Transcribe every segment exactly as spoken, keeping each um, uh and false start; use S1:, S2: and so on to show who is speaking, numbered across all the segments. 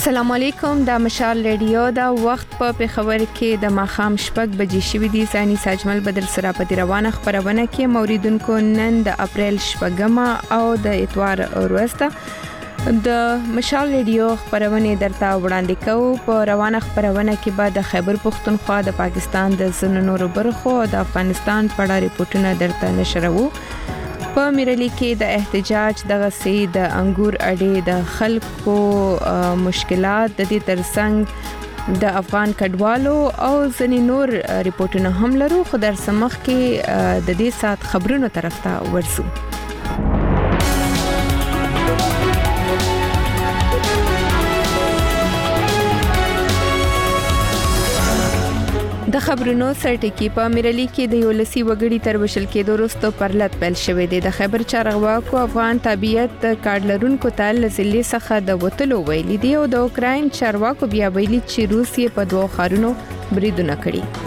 S1: السلام علیکم، د مشال ریډیو دا وخت په پیښور کې د ماخام شپږ بجې شوې دي. ثاني ساجمل بدر سره په روانه خبرونه کې موریدونکو نن د اپریل شپږمه او د اتوار ورځ د مشال ریډیو خبرونه درته وړاندې کوو. په روانه خبرونه کې به د خیبر پختونخوا د پاکستان د زنونو برخو او د افغانستان په اړه ریپورتونه درته نشروو. په میرلی کې د احتجاج دغه سي د انګور اډې د خلکو مشکلات د دې ترڅنګ د افغان کډوالو او ځینې نور ریپورتونه هم لرو، خو در سمخ کې د دې سات خبرونو طرف ته ورسو. د خبرونو سرټکی په میرلی کې د یولسی وګړي تر وشل کې دوروستو پرلط پیل شوې ده. د خیبر چارواکو افغان تابعیت کارت لرونکو ته لزلې څخه د وټلو ویلي دی او د اوکراین چارواکو بیا ویلي چې روسیې په دوه خارونو بریدونه کړي.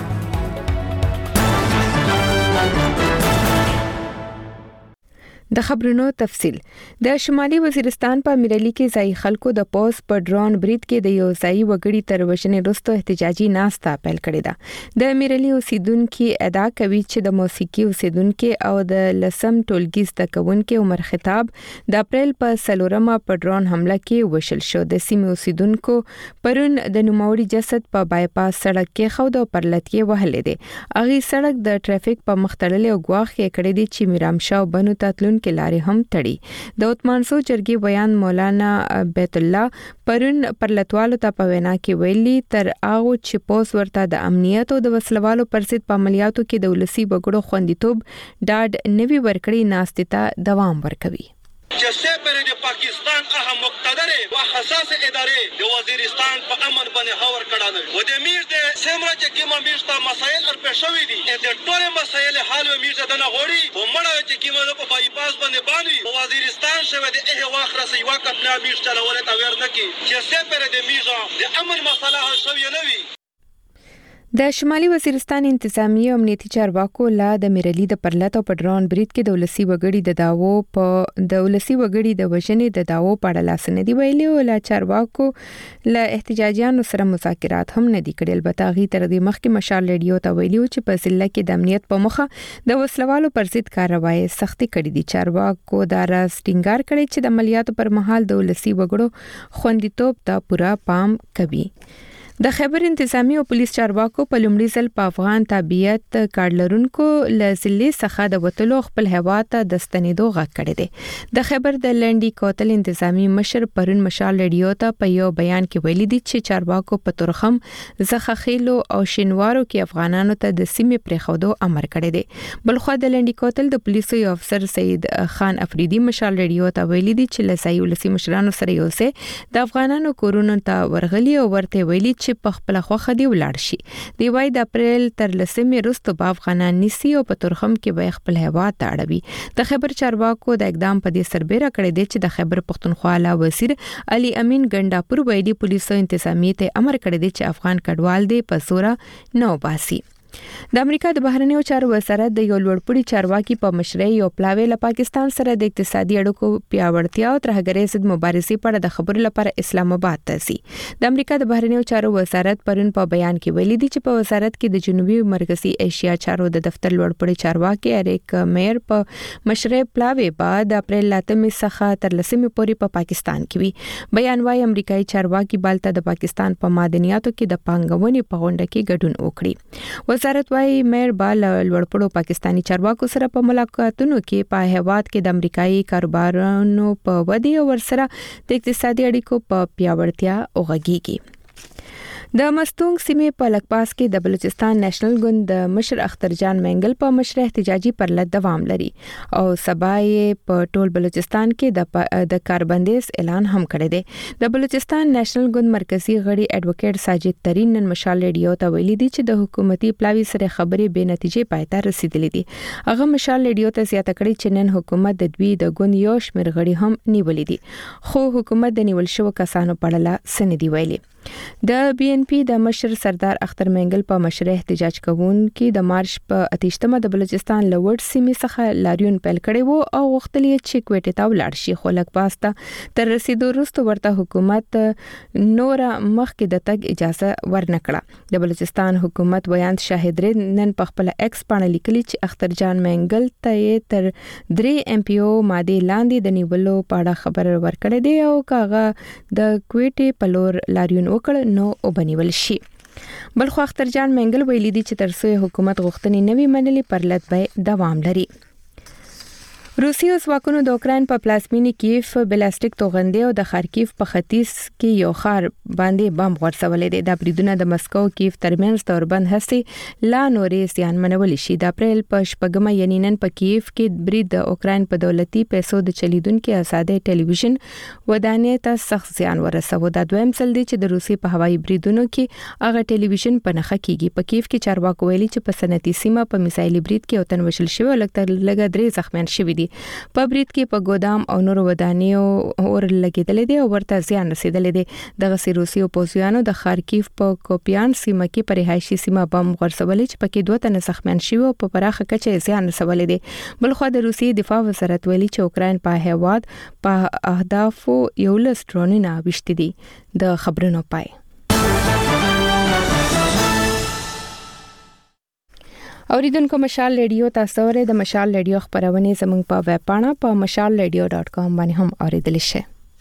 S1: د خبرونو تفصيل. د شمالي وزیرستان په میرلی کې ځای خلکو د پوس په ډرون برید کې د یو ځای وګړي تر وشنې وروسته احتجاجي ناستا پیل کړې ده. د میرلی اوسیدونکو ادعا کوي چې د موسیقي اوسیدونکو او د لسم ټولګي زده کوونکو عمر خطاب د اپریل په سلورمه په ډرون حمله کې وشل شو. د سیمې اوسیدونکو پرون د نوموړي جسد په بایپاس سړک کې خو د پرلط کې وهلې ده. اغي سړک د ټریفیک په مختللې او غواخ کې کړې دي چې میرامشاه بنو تاتلون کې لارې هم تړي. د عثمانسو جرګي بیان مولانا بیت الله پرون پرلطوالو ته په وینا کې ویلي تر هغه چې پوس ورته د امنیت او د وسلوالو پر ضد په عملیاتو کې د ولسی بګړو خوندیتوب ډاډ نوي ورکړي ناستې دوام ورکوي.
S2: جسے پر د پاکستان اهم مقتدر او حساس ادارې د وزیرستان په امن باندې هاور کړه و د میر د سیمرا چې کیما میشتا مسایل ار پښوی دي د ټول مسایل حل و میشتا د نه غوړي و مړه چې کیما په بایپاس باندې باندې وزیرستان شوه د اه واخره سی وخت نه میشتا لول تا ور نه کی جسے پر د میزا د امن مسله حل شوی نه وي.
S1: د شمالي وزیرستان انتظامی او امنیتي چارواکو لا د میرلی د پرلط او پډرون برید کې د ولسی وګړي د داوو په د ولسی وګړي د وژنې د داوو په اړه لاسنه دی ویلي او لا چارواکو لا احتجاجیانو سره مذاکرات هم نه دي کړي. البته غي تر دې مخکې مشال ریډیو ته ویلي چې په ضلع کې د امنیت په مخه د وسلوالو پر ضد کاروایی سختي کړې دي. چارواکو دا راز ټینګار کړي چې د عملیاتو پر مهال د ولسی وګړو خوندیتوب ته پوره پام کوي. د خیبر انتظامی او پولیس چارواکو په لومړي ځل په افغان تابعیت کارت لرونکو لزلې څخه د وټلو خپل هوا ته د ستنېدو غږ کړی دی. د خیبر د لنډي کوتل انتظامی مشر پرون مشال ریډیو ته په یو بیان کې ویلي دي چې چارواکو په تورخم زخخیلو او شینوارو کې افغانانو ته د سیمې پرېښودو امر کړی دی. بلخو د لنډي کوتل د پولیسو یو افسر سید خان افریدي مشال ریډیو ته ویلي دي چې لسای ولسی مشرانو سره یو څه د افغانانو کورونو ته ورغلي او ورته ویلي چې په خپل خوخه دی ولاړ شي. دی وای د اپریل تر لسمې وروسته په افغانان نسی او په تورخم کې به خپل هوا ته اړوي. د خیبر چارواکو د اقدام په دې سربېره کړی دی چې د خیبر پختونخوا لا وزیر علي امین ګنڈاپور ویلي پولیسو انتظامی ته امر کړی دی چې افغان کډوال دی په زوره نو باسي. د امریکا د بهرنیو چارو وزارت د یو لوړپوړي چارواکي په مشرۍ یو پلاوی له پاکستان سره د اقتصادي اړیکو پیاوړتیا او ترهګرۍ ضد مبارزې په اړه د خبرو لپاره اسلام آباد ته ځي. د امریکا د بهرنیو چارو وزارت پرون په بیان کې ویلي دی چې په وزارت کې د جنوبي مرکزي ایشیا چارو د دفتر لوړپوړي چارواکي اریک میر په مشرۍ پلاوی بعد د اپریل لاتمې څخه تر لسمې پورې په پاکستان کې وي. بیان وايي امریکایي چارواکي بالته د پاکستان په معدنیاتو کې د پانګونې په غونډه کې ګډون وکړي. وزارت وايي میر بال لوړپوړو پاکستانی چارواکو سره په ملاقاتونو کې په هیواد کې د امریکایي کاروبارونو په ودی او ورسره د اقتصادي اړیکو په پیاوړتیا اوغږیږي. د مستونګ سیمې په لکپاس کې د بلوچستان نېشنل ګوند د مشر اختر جان منګل په مشر احتجاجي پرلط دوام لري او سبا یې په ټول بلوچستان کې د د کاربندیز اعلان هم کړی دی. د بلوچستان نېشنل ګوند مرکزی غړي اډوکیټ ساجد ترین نن مشال ریډیو ته ویلي دي چې د حکومتي پلاوی سره خبرې بې نتیجې پای ته رسیدلې دي. هغه مشال ریډیو ته زیاته کړې چې نن حکومت د دوی د ګوند یو شمېر غړي هم نیولې دي، خو حکومت د نیول شو کسانو په اړه څه نه دی ویلي. د بي ان پی د مشر سردار اختر منګل په مشر احتجاج کوونکي د مارچ په اتیشتمه د بلوچستان لوړ سیمې څخه لاریون پیل کړي وو او غوښتل چې کوټې ته ولاړ شي، خو لږ پاسته تر رسیدو وروسته ورته حکومت نور مخکې د تګ اجازه ورنکړه. د بلوچستان حکومت بیان شاهد نن په خپل ایکس باندې لیکلي چې اختر جان منګل ته تر درې ایم پی او ماده لاندې د نیولو په اړه خبر ورکړی دی او کاغه د کوټې په لور لاریون وکړ نو وبنیول شي. بل خو اختر جان منګل ویلي دی چې ترڅو حکومت غوښتنې نوي منلي پرلط به دوام لري. روسي ځواکونو د اوکراین په پلازمینې کیف بلاستیک توغندې او د خارکیف په ختیځ کې یو ښار باندې بم غورځولې دي. د بریدونو د مسکو کیف ترمنځ توربند هڅې لا نورې زیانمنول شي. د اپریل په شپږمه یعنی نن په کیف کې برید د اوکراین په دولتي پیسو د چلیدونکو آزادې ټلویزیون ودانۍ ته سخت زیان ورسوه. دا دویم ځل دی چې د روسي په هوایي بریدونو کې هغه ټلویزیون په نخښه کیږي. په کیف کې چارواکو ویلي چې په صنعتي سیمه په میسایل برید کې وطن وشل شوی او لږ درې زخمیان شوي دي. په برید کې په ګودام او نورو ودانیو اور لګیدلې دي او ورته زیان رسیدلې دي. دغه روسي اپوزیانو د خارکیف په کوپیان سیمه کې په رهایشي سیمه بم غورځولې چې پکې دوه تنه زخمیان شوي او په پراخه کچه زیان رسولې دي. بل خو د روسي دفاع وزارت ویلي چې اوکراین په هیواد په اهدافو یو لس ډرونونه وشتي دي. د خبرونو پای. اوریدونکو مشال ریډیو تاسو ورې د مشال ریډیو خبرونه زموږ په ویب پاڼه په مشال ریډیو ډاٹ کام باندې هم اوریدل شئ.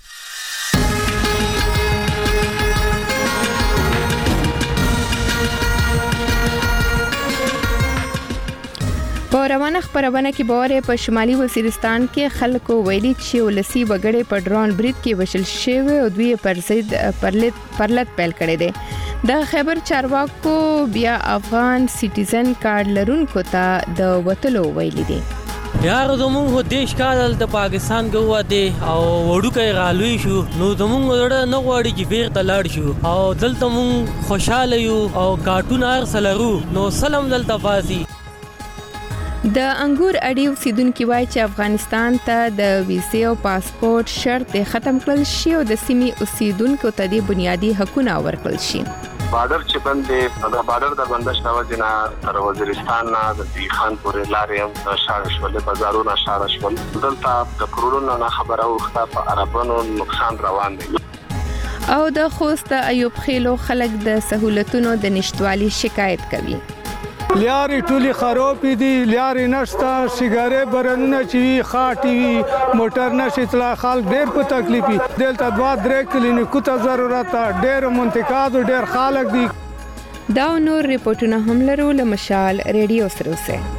S1: په روانه خبرونه کې باور په شمالي وزیرستان کې خلکو ویلي چې ولسی وګړي په ډرون برید کې وشل شوی او دوی پر ضد پرلط پرلط پیل کړی دی. د خیبر چارواکو بیا افغان سټیزن کارت لرونکو ته د وټلو ویلي دي.
S3: یار زموږ دیش کال د پاکستان ګوا دی او وړوکې رالوي شو نو زموږ وړه نه غواړي چې بیرته لاړ شو او دلته مونږ خوشاله یو او کارټون ارسلرو نو سلام دلته فاسي.
S1: د انګور اډیو سیدونکو وایي چې افغانستان ته د ویزې او پاسپورت شرط ختم کړل شي او د سیمې اوسیدونکو ته د بنیادی حقوقونه ورکړل شي.
S4: بارډر چې باندې د بارډر د بندش نوځنه تر وزیرستان نه د خان پورې لارې او شارشول بازارونه شارشول دلته د کروڑونو نه خبره وخته په عربانو نقصان روان دي.
S1: او د خوست ایوب خیلو خلک د سہولتونو د نشټوالي شکایت کوي.
S5: لیاري ټولي خراب دي، لیاري نشته، سیګارې برنه چې خاطي وي موټر نشي تلا خلک ډېر په تکلیف دي. دلته دوا درې کلینیکو ته ضرورت ډېر منتقاد ډېر خلک دي.
S1: دا نور ریپورتونه هم لرو له مشال ریډیو سره اوسه.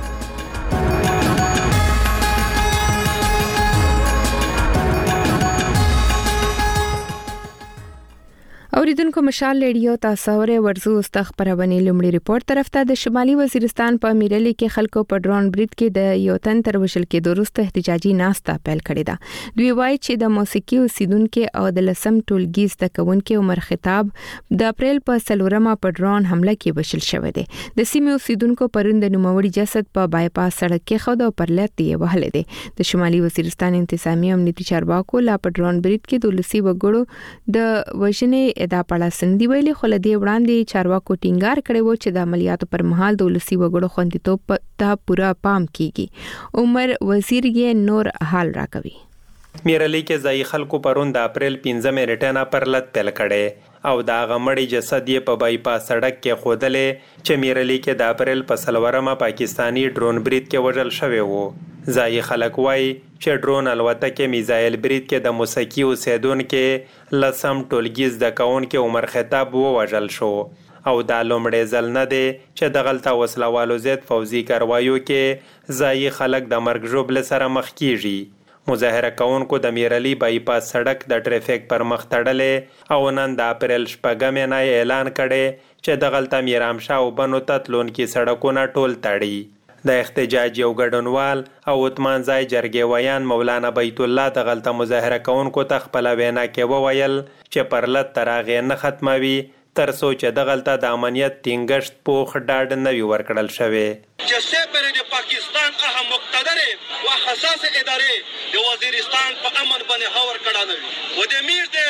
S1: اوریدونکو مشال ریډیو تاسو ورې ورزو است خبرونه لومړی ریپورت طرف ته د شمالي وزیرستان په میرلی کې خلکو په ډرون برید کې د یو تن تر وشل کې دوروسته احتجاجي ناستا پیل کړی دا. دوی وایي چې د موسیقي اوسیدونکو او د لسم ټولګي زده کوونکو عمر خطاب د اپریل په سلورمه په ډرون حمله کې وشل شوی دی. د سیمې اوسیدونکو پروند نوموړي جسد په بایپاس سړک کې خو د پرلط دی وهل دي. د شمالي وزیرستان انتظامی امنیتي چارواکو لا په ډرون برید کې د لسی وګړو د وژنې دا پړه سندې ویلي خو لدی وړاندې چارواکو ټینګار کړي وو چې د عملیاتو پر مهال د ولسی وګړو خوندیتوب ته پورا پام کیږي. عمر وزیر یې نور حال راکوي.
S6: میرلی کې ځای خلکو پرون د اپریل پنځمه ریټنا پر لټ پیل کړي او دا غمړی جسد یې په بایپاس سړک کې خودلې چې میرلی کې د اپریل په سلورمه پاکستانی ډرون برید کې وژل شوی وو. ځای خلک وایي چې ډرون الوتکې میزایل برید کې د موسیقي اوسیدونکو لسم ټولګي زده کوونکو عمر خطاب ووژل شو او دا لومړی ځل نه دی چې دغلته وسلوالو ضد فوزي کاروایو کې ځای خلک د مرګ ژوبل سره مخ کیږي. مظاهره کوونکو د میرلی بایپاس سړک د ټریفیک پر مخ تړلې او نن د اپریل شپږمې نه اعلان کړي چې دغلته میرامشاه او بنو ته تلونکي سړکونه ټول تړي. د احتجاج یو ګډونوال او عثمان ځای جرګې ویان مولانا بیت الله دغلته مظاهره کوونکو ته خپل وینا کې وویل چې پرلط تر هغې نه ختموي تر څو چې دغلته د امنیت ټینګښت پوخ ډاډ نه وي ورکړل شوی.
S2: چې سپر د پاکستان اهم مقتدر او حساس ادارې د وزیرستان په امن باندې هاور کړه و د میر د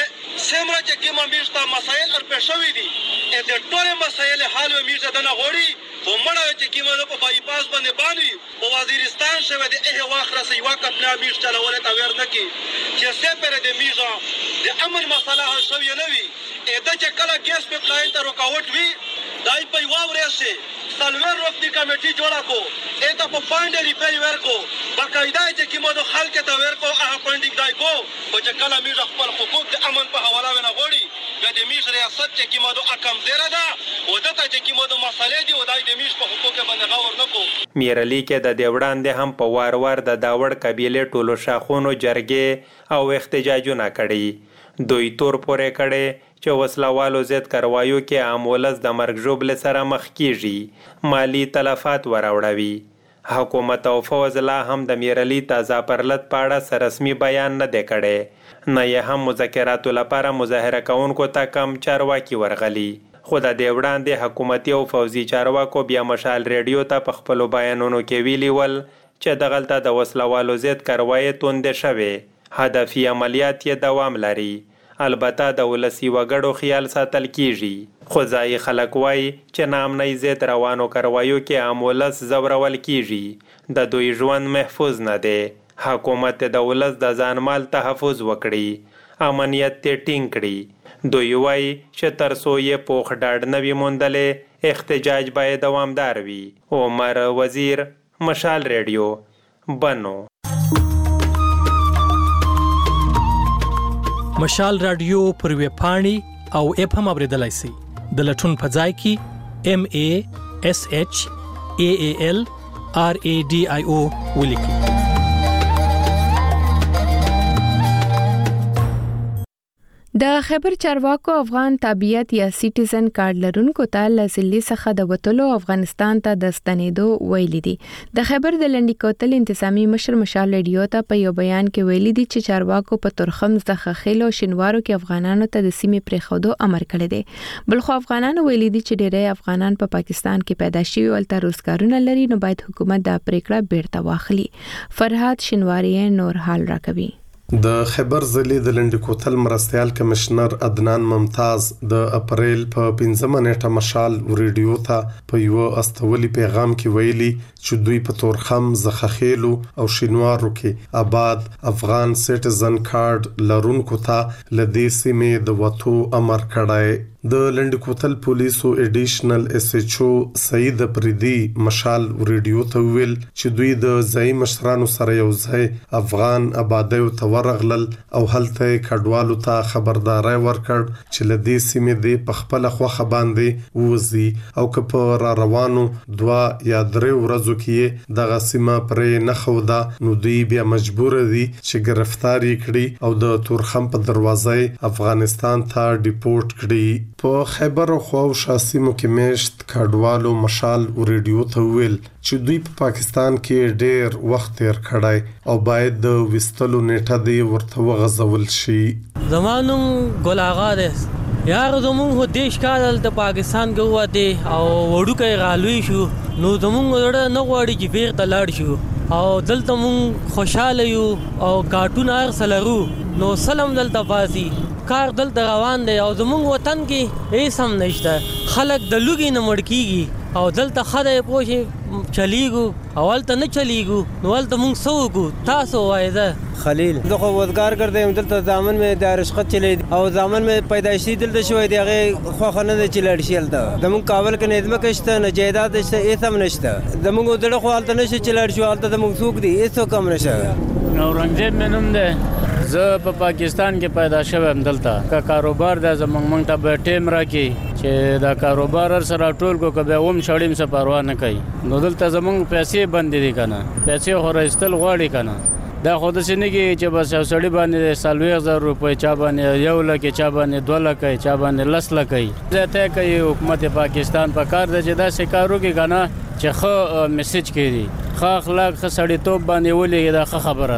S2: سمره چې کومه میشته مسایل ار په شوې دي ا دې ټول مسایل حل و میشته دنه غوړي او مړه چې کومه په بای پاس باندې باندې او وزیرستان شوه د اه واخره سی وخت نه میش چلول تا ور نه کی چې سپر د میژه د امن مسله حل شوی نه وي ا د چې کله ګیس په پلاین ته رکاوټ وي دای په واورې سي سلور روکتي کمیټي جوړا کو اته په پاینډ ریپیر ورکو باقاعده چې کومه د خلک ته ورکو هغه پاینډ دای کو او چې کله میژه خپل حقوق د امن په حواله ونه غوړي د میژ ریاست چې کومه د اکم زیره ده او دته چې کومه د مسلې دی او دای د میژ په حقوق باندې غور نکو
S6: میرلی کې د دیوړاندې هم په وار وار د داوړ قبیله ټولو شاخونو جرګې او احتجاجونه کړي دوی تور پورې کړي چې وسلوالو ضد کاروایو کې عام ولس د مرګ ژوبل سره مخ کیږي مالی تلفات وراوړوي حکومت او فوز لا هم د میرلی تازه پرلط پاړه سرسمي بیان نه دی کړي نه یې هم مذاکراتو لپاره مظاهره کوونکو ته کم چارواکي ورغلي خو د دې وړاندې حکومتي او فوزي چارواکو بیا مشال ریډیو ته په خپلو بیانونو کې ویلي ول چې دغلته د وسلوالو ضد کاروایي توندې شوې هدفي عملیات یې دوام لري البته د ولسی وګړو خیال ساتل کیږي خو ځای خلک وای چې نامنۍ ضد روانو کاروایو کې عام ولس زورول کیږي د دوی ژوند محفوظ نه دی حکومت د ولس د ځان مال تحفظ وکړي امنیت ته ټینګ کړي دوی وای چې تر څو یې پوخ ډاډ نه وي موندلې احتجاج باید دوامدار وي عمر وزیر مشال ریډیو بنو
S7: مشال رادیو پر وی پاڼې او اپ هم اوریدلای شئ د لټون په ځای کې ام ا اس اچ ا ا ال ار ا ډي آی او ولیکئ
S1: د خیبر چارواکو افغان تابعیت یا سټیزن کارت لرونکو ته لاسلی څخه د وټلو افغانستان ته د ستنېدو ویلي دي د خیبر د لنډی کوتل انتظامی مشر مشال ریډیو ته په یو بیان کې ویلي دي چې چارواکو په ترخم ځخه خېلو شینوارو کې افغانانو ته د سیمې پرېښودو امر کړی دی بلخو افغانانو ویلي دي چې ډېری افغانان په پا پاکستان کې پیدا شوي ولته روزګارونه لري نو باید حکومت دا پریکړه بیرته واخلي فرحات شینواری نور حال راکوي
S8: د خیبر ضلع د لنډی کوتل مرستیال کمشنر عدنان ممتاز د اپریل په پنځمه نیټه مشال ریډیو ته په یو استولي پیغام کې ویلي چې دوی په تورخم زخخېلو او شینوارو کې آباد افغان سټیزن کارت لرونکو ته لدې سیمې د وټو امر کړی د لنډی کوتل پولیسو ایډیشنل اس ایچ او سعید پریدي مشال ریډیو ته ویل چې دوی د ځای مشرانو سره یو ځای افغان آبادی ته ورغلل او هلته کډوالو ته خبرداري ورکړ چې لدې سیمې د پخپل خوخه باندې ووزي او که په را روانو دوا یا درې ورځو کې د غسیمه پرې نه خودا نو دوی بیا مجبور دي چې گرفتاری کړي او د تورخم په دروازه افغانستان ته ډیپورت کړي په خیبر خو شاسمو کې مشت کډوالو مشال ریډیو ته ویل چې دوی په پا پاکستان کې ډېر وخت تیر کړی او باید د وستلو نیټه دی ورته وغځول شي
S3: زمانم ګل آغا ده یار زمون هو دیش کال د پاکستان کې هوا دی او وړوکې غالوي شو نو زمون وړه نه غواړي چې بیر ته لاړ شو او دلته مون خوشاله یو او کارټون ارسلرو نو سلام دلته باسي کار دلته روان دی او زمونږ وطن کې هیڅ هم نشته خلک د لوګي نه مړ کیږي او دلته خدای پوښي چلیګو اول ته نه چلیګو نو ولته مونږ سوګو تاسو وایزه
S9: خلیل زه خو وزګار کړم دلته ځامن مې د رشقت چلی او ځامن مې پیدایشي دلته شوې دی هغه خو خنه د چلړ شیل ته زمونږ کابل کې نظم کېشته نه جیداد شته هیڅ هم نشته زمونږ دړه خو حالت نشي چلړ شو حالت زمونږ سوق دی هیڅ کم نشه
S10: نورنګزید منوم ده زه په پاکستان کې پیدا شوم دلته کا کاروبار د زمنګ مونږ ته به ټیم راکې چې دا کاروبار سره ټول کو کبه اوم شړیم څه پروا نه کوي نو دلته زمنګ پیسې بندې دي کنه پیسې خو راستل غواړي کنه دا خود سینه کې چې بس یو سړی باندې سالوي زر روپۍ چا باندې یو لکه چا باندې دوه لکه چا باندې لس لکه زه کوي حکومت پاکستان په کار د چې دا سکارو کې کنه چې خو میسج کړي خو اخلاق خو سړی توپ باندې ولې دا خبره ده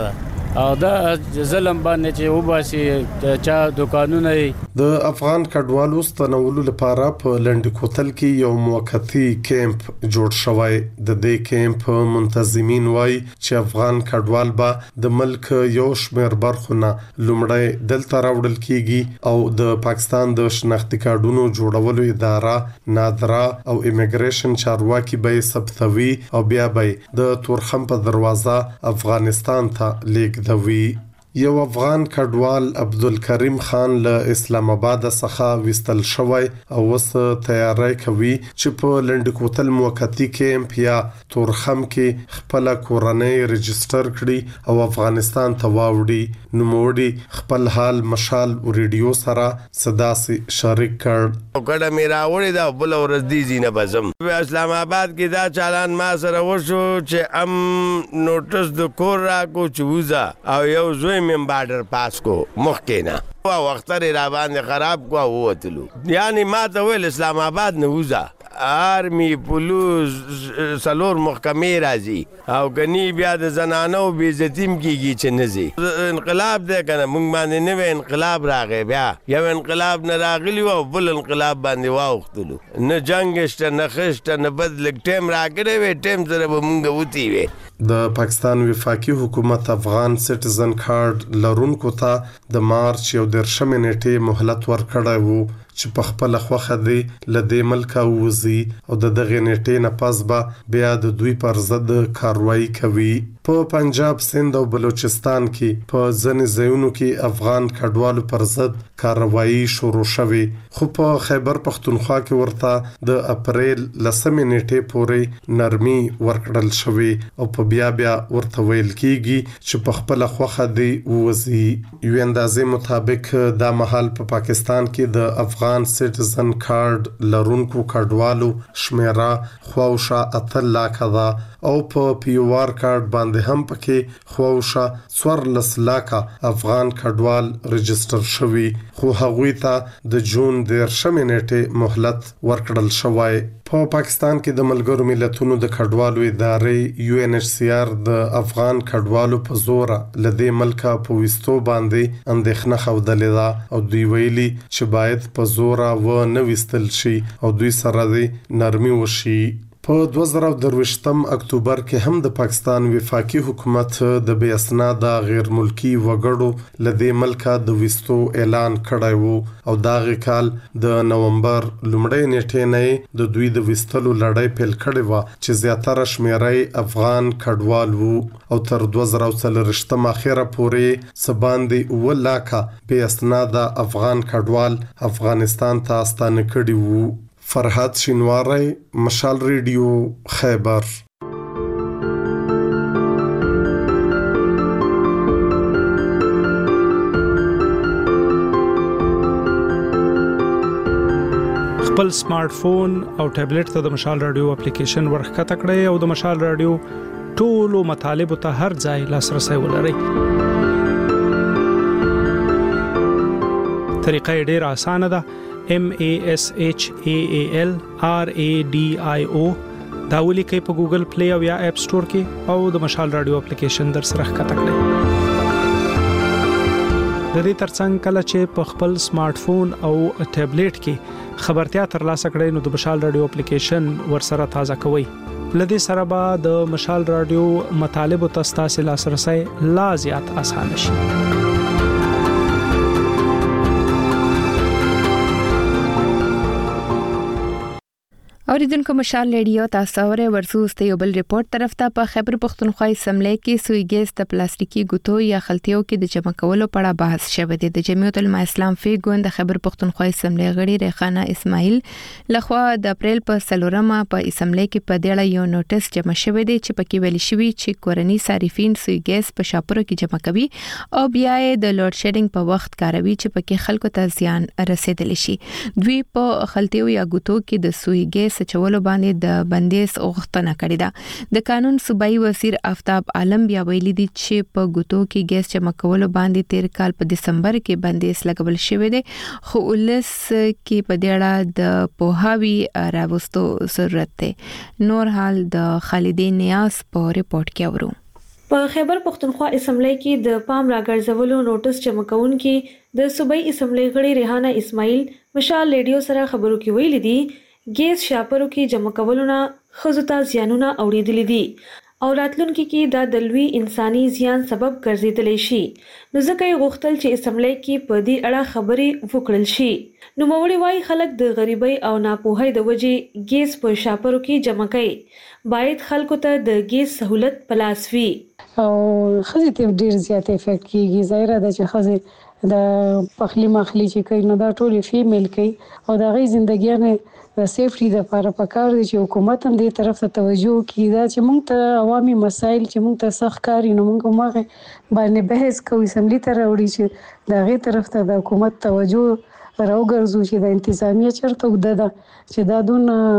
S10: او دا ظلم باندې چې وباسي چا دکانونه
S8: د افغان کډوالو ستنولو لپاره په لنډ کوتل کې یو موقتی کیمپ جوړ شوی. د دې کیمپ منتظمین وایي چې افغان کډوال به د ملک یو شمېر برخونه لومړی دلته راوړل کیږي او د پاکستان د شناختی کارډونو جوړولو اداره نادرا او امیګریشن چارواکي به ثبتوي او بیا به د تورخم په دروازه افغانستان ته لیږدوي. یو افغان کډوال عبدالکریم خان له اسلام آباد څخه وستل شوی او اوس تیاری کوي چې په لنډ کوتل موقتی کیمپ یا تورخم کې خپل کورنۍ رجستر کړي او افغانستان ته واوړي. نوموړي خپل حال مشال ریډیو سره صدا سي شریک کړ.
S11: کډه میرا وړي دا بل ورځ دي زینه بزم په اسلام آباد کې دا چالان ما سره وشو چې ام نوټس د کور را کو چوزا او یو زوی من بارډر پاس کو مخکینا او وخت لري را باندې خراب کو ووتلو. یعنی ما ته ویل اسلام آباد نه وزا آرمی پولیس سلور محکمې راځي او غنی بیا د زنانو بې عزتیم کیږي چې نزي انقلاب دی کنه مونږ باندې نه انقلاب راغی بیا یو انقلاب نه راغلی او بل انقلاب باندې واوختلو نه جنگ شته نه خشته نه بدل ټیم راګړې وې ټیم سره به مونږ وتی وې.
S8: د پاکستان وفاقي حکومت افغان سټیزن کارت لرونکو ته د مارچ یو درشمې نیټې مهلت ورکړی وو چې په خپل خوخه دی لدې ملکه ووزي او د دغه نیټې نه پس به بیا د دوی پر ضد کاروایی کوي. په پنجاب سند او بلوچستان کې په ځینې ځایونو کې افغان کډوالو پر ضد کاروایی شروع شوې خو په خیبر پختونخوا کې ورته د اپریل لسمې نیټې پورې نرمي ورکړل شوې او په بیا بیا ورته ویل کیږي چې په خپل خوخه دی ووزي. یو اندازې مطابق دا مهال په پاکستان کې د افغان سټیزن کارت لرونکو کډوالو شمیره خواوشا اتل لاکه ده او په پیوار کارت باندې هم پکې خواوشا څوارلس لاکه افغان کډوال رجستر شوي خو هغوی ته د جون دیرشمې نیټې مهلت ورکړل شوی. په پاکستان کې د ملګرو ملتونو د کډوالو ادارې یو ان ایچ سی آر د افغان کډوالو په زور لدې ملکه په وستو باندې اندېښنه خوده ده او دوی ویلي چې باید په زور و نه وستل شي او دوی سره د نرمي وشي. په دوه زره درویشتم اکتوبر کې هم د پاکستان وفاقي حکومت د بې اسناده غیر ملکی وګړو لدې ملکه د وستو اعلان کړی وو او دغه کال د نومبر لومړۍ نیټې نه د دوی د وستلو لړۍ پیل کړې و چې زیاتره شمیرې افغان کډوال وو او تر دوه زره څلوېښتم اخره پورې سباندې اوه لاکه بې اسناده افغان کډوال افغانستان ته ستانه کړي وو. فرحات شینواری مشال ریډیو خیبر.
S12: خپل سمارټ فون او ټابلیټ ته د مشال رادیو اپلیکیشن ورخکته کړئ او د مشال رادیو ټولو مطالبه ته هر ځای لاسرسي ولرئ. طریقه ډیره اسانه ده. M A S H A A L R A D I O دا ولیکئ په ګوګل پلی او یا اپ سٹور کې او د مشال رادیو اپلیکیشن در سره ښکته کړئ. د دې ترڅنګ کله چې په خپل سمارټ فون او ټابلیټ کې خبرتیا ترلاسه کړئ نو د مشال رادیو اپلیکیشن ور سره تازه کوئ. لدې سره به د مشال رادیو مطالب او تاسو لاسرسي لا زیات اسانه شي.
S1: اوریدونکو مشال ریډیو تاسو اورئ ورسوس ته یو بل ریپورت طرف ته په خیبر پختونخوا اسمبلی کې سوی ګیس د پلاستیکي ګوتو یا خلطیو کې د جمع کولو په اړه بحث شوه د جمعیت العلماء اسلام فی ګوند د خیبر پختونخوا اسمبلی غړي ریحانه اسماعیل لخوا د اپریل په سلورمه په اسمبلی کې په دې اړه یو نوټس جمع شوی دی چې پکې ویل شوی چې کورنی صارفین سوی ګیس په شاپورو کې جمع کوي او بیا یې د لوډ شیډینګ په وخت کاروي چې پکې خلکو ته زیان رسیدلی شي. دوی په خلطیو یا ګوتو کې د سوی ګیس چولو باندې د بندیز غوښتنه کړې ده. د قانون صوبایي وزیر آفتاب عالم بیا ویلي دي چې په ګوتو کې ګیس جمع کولو باندې تیر کال په دسمبر کې بندیز لګول شوی دی خو ولس کې په دې اړه د پوهاوی راوستو ضرورت دی. نور حال د خالدین نیاز په ریپورت کې اورو.
S13: په خیبر پختونخوا اسمبلی کې د پام راګرځولو نوټس جمع کوونکې د صوبایي اسمبلی غړي ریحانه اسماعیل مشال ریډیو سره خبرو کې ویلي دي ګیس شاپرو کې جمع کولو نه ښځو ته زیانونه اوریدلي دي او راتلونکي کې دا د لوی انساني زیان سبب ګرځېدلی شي، نو ځکه یې غوښتل چې اسمبلی کې په دې اړه خبرې وکړل شي. نوموړي وایي خلک د غریبۍ او ناپوهۍ د وجې ګیس په شاپرو کې جمع کوي، باید خلکو ته د ګیس سهولت په لاس وي.
S14: او خزي ته ډیر زیات افیکټ کیږي. ظاهره ده چې خزي د پخلی مخلی چې کوي نو دا ټول فیمیل کوي او د غي ژوندګیانه د سیفټي د لپاره پکار دي چې حکومت هم دې طرف ته توجه وکړي دا چې موږ ته عوامي مسایل چې موږ ته سخت کاری نو موږ ماغه باندې بحث کوي اسمبلی ته راوړي چې د غي طرف ته د حکومت توجه راوګرځو چې د انتظامیه چرته وده ده چې دا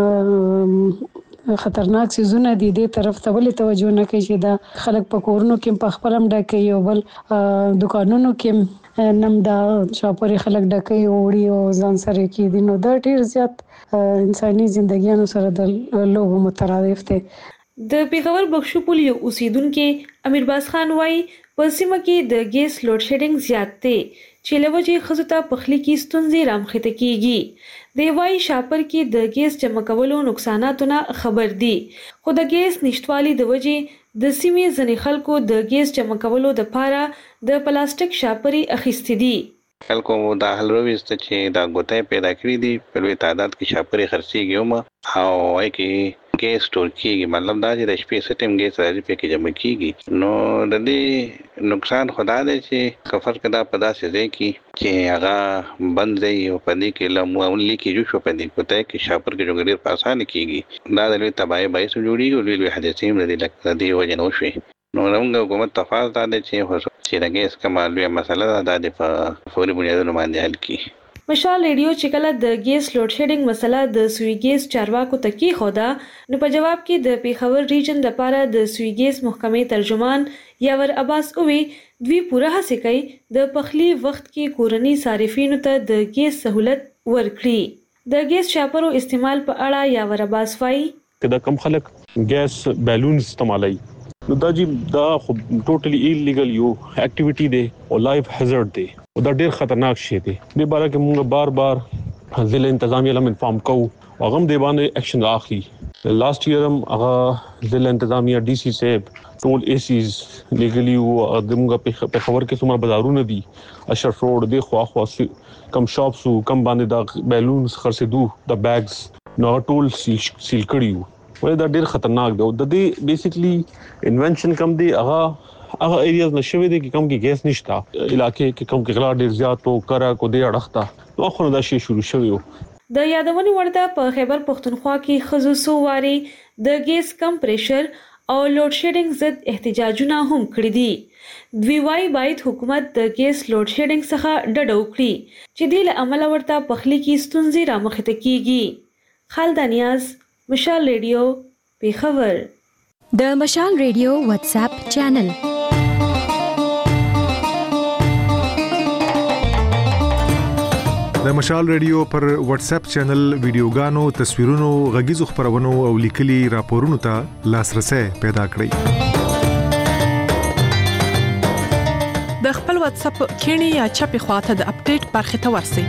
S14: دون خطرناک سيزونه دي دې طرف ته ولې توجه نه کوي چې دا خلک په کورونو کې په خپل هم ډکې او بل دکانونو کې نم دا شاپوري خلک ډکې وړي او ځان سره کې دي نو دا ډیر زیات انساني ژوندګیانو سره د لوبو مترادف دي.
S13: د پیښور بخشو پل یو اوسیدونکو امیر باز خان وایي په سیمه کې د ګیس لوډ شیډینګ زیات دی چې لوجه خزو ته پخلی کې ستونزې رامخته کیږي. دی وایي شاپر کې د ګیس جمع کولو نقصاناتونه خبر دي، خو د ګیس نشټوالي د وجې د سیمې ځینې خلکو د ګیس جمع کولو د پاره د پلاستیک شاپري اخیستې دي.
S15: خلکو دا حل وروسته چې دا ګوتې پیدا کړې دي په لوی تعداد کې شاپري خرڅېږي او هغه کې ګیس سٹور کیږي، مطلب دا چې د شپې سټیم ګیس راځي په کې جمع کیږي. نو د دې نقصان خدا دی چې کفر کدا پدا سي دی کې چې هغه بند دی او په دې کې لمو اونلي کې جو شو په دې کوته کې شاپر کې جوړیر په اسانه کیږي. دا د لوی تباہي باعث جوړیږي او لوی حادثې هم د دې د وجه نو شي. نو موږ حکومت تفاوض دا دی چې چې د ګیس کومه مسله ده د په فوري بنیادونو باندې حل کړي.
S13: مشال ریډیو چې کله د ګیس لوډ شیډینګ مسله د سوی ګیس چارواکو ته کې خوده نو په جواب کې د پیښور ریجن لپاره د سوی ګیس محکمې ترجمان یاور عباس اوی دوی پوره هڅه کوي د پخلی وخت کې کورنی صارفینو ته د ګیس سہولت ورکړي. د ګیس شاپرو استعمال په اړه یاور عباس وایي
S16: کدا کم خلک ګیس بیلون استعمالوي نو دا جی دا خو ټوټلی ایلیګل یو اکټیویټی دی او لایف هازارد دی او دا ډیر خطرناک شی دی. د باره کې موږ بار بار ضلع انتظامیه لم انفارم کوو او هغه د باندې اکشن اخلي. لاست ایئر هم هغه ضلع انتظامیه ډي سي صاحب ټول اي سیز لیګلی او د موږ په خبر کې څومره بازارونه دي اشرف روډ دی خو خو کم شاپس کم باندې دا بیلونز خرڅېدو د بیگز نو ټول سیل کړیو. ولې دا ډیر خطرناک دی. د دې بیسیکلی انونشن کم دی هغه هغه ایریاز نشوي دي کې کم کې ګیس نشتا علاقې کې کم کې غلا ډیر زیات او کرا کو دی اړخته نو خو دا شی شروع شوی.
S13: د یادونې ورته په خیبر پختونخوا کې خصوصو واري د ګیس کمپریشر او لوډ شیډینګ ضد احتجاجونه هم کړی دي. دوی وايي باید حکومت د ګیس لوډ شیډینګ څخه ډډه وکړي چې د عمل ورته پخلی کې ستونزې رامخته کیږي. خالد نیاز مشال ریډیو پیښور.
S17: د مشال ریډیو واتس اپ چینل
S18: د مشال ریډیو پر واتس اپ چینل ویډیوګانو تصویرونو غږیزو خبرونو او لیکلي راپورونو ته لاسرسي پیدا کړئ.
S19: د خپل واتس اپ کینی یا چپی خواته د اپډیټ برخه ته ورسئ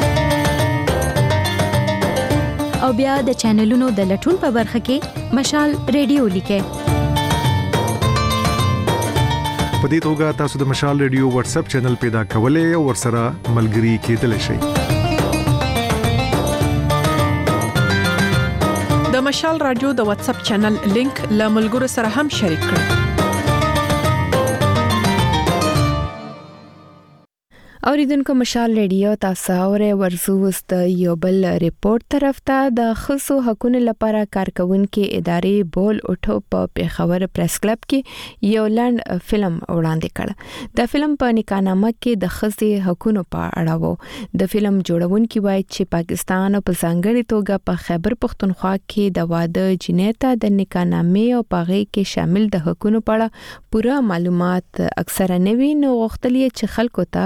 S17: او بیا د چینلونو د لټون په برخه کې مشال ریډیو لیکئ.
S18: په دې توګه تاسو د مشال ریډیو واتس اپ چینل پیدا کولای او ورسره ملګري کېدلی شئ.
S19: د مشال رادیو د واتس اپ چینل لینک له ملګرو سره هم شریک کړئ.
S1: اوریدونکو مشال ریډیو تاسو اورئ ورزوست یو بل ریپورت طرف ته د خصو حقوقو لپاره کارکونکو ادارې بول اٹھو په پیښور پریس کلب کې یو لنډ فلم وړاندې کړ. د فلم په نکاحنامه کې د خصي حقوقو په اړه وو. د فلم جوړونکي وایي چې پاکستان په ځانګړي توګه په خیبر پختونخوا کې د واده جنیته د نکاحنامې او پاغې کې شامل د حقوقو په اړه پوره معلومات اکثره نوي نو غوښتل چې خلکو ته په دې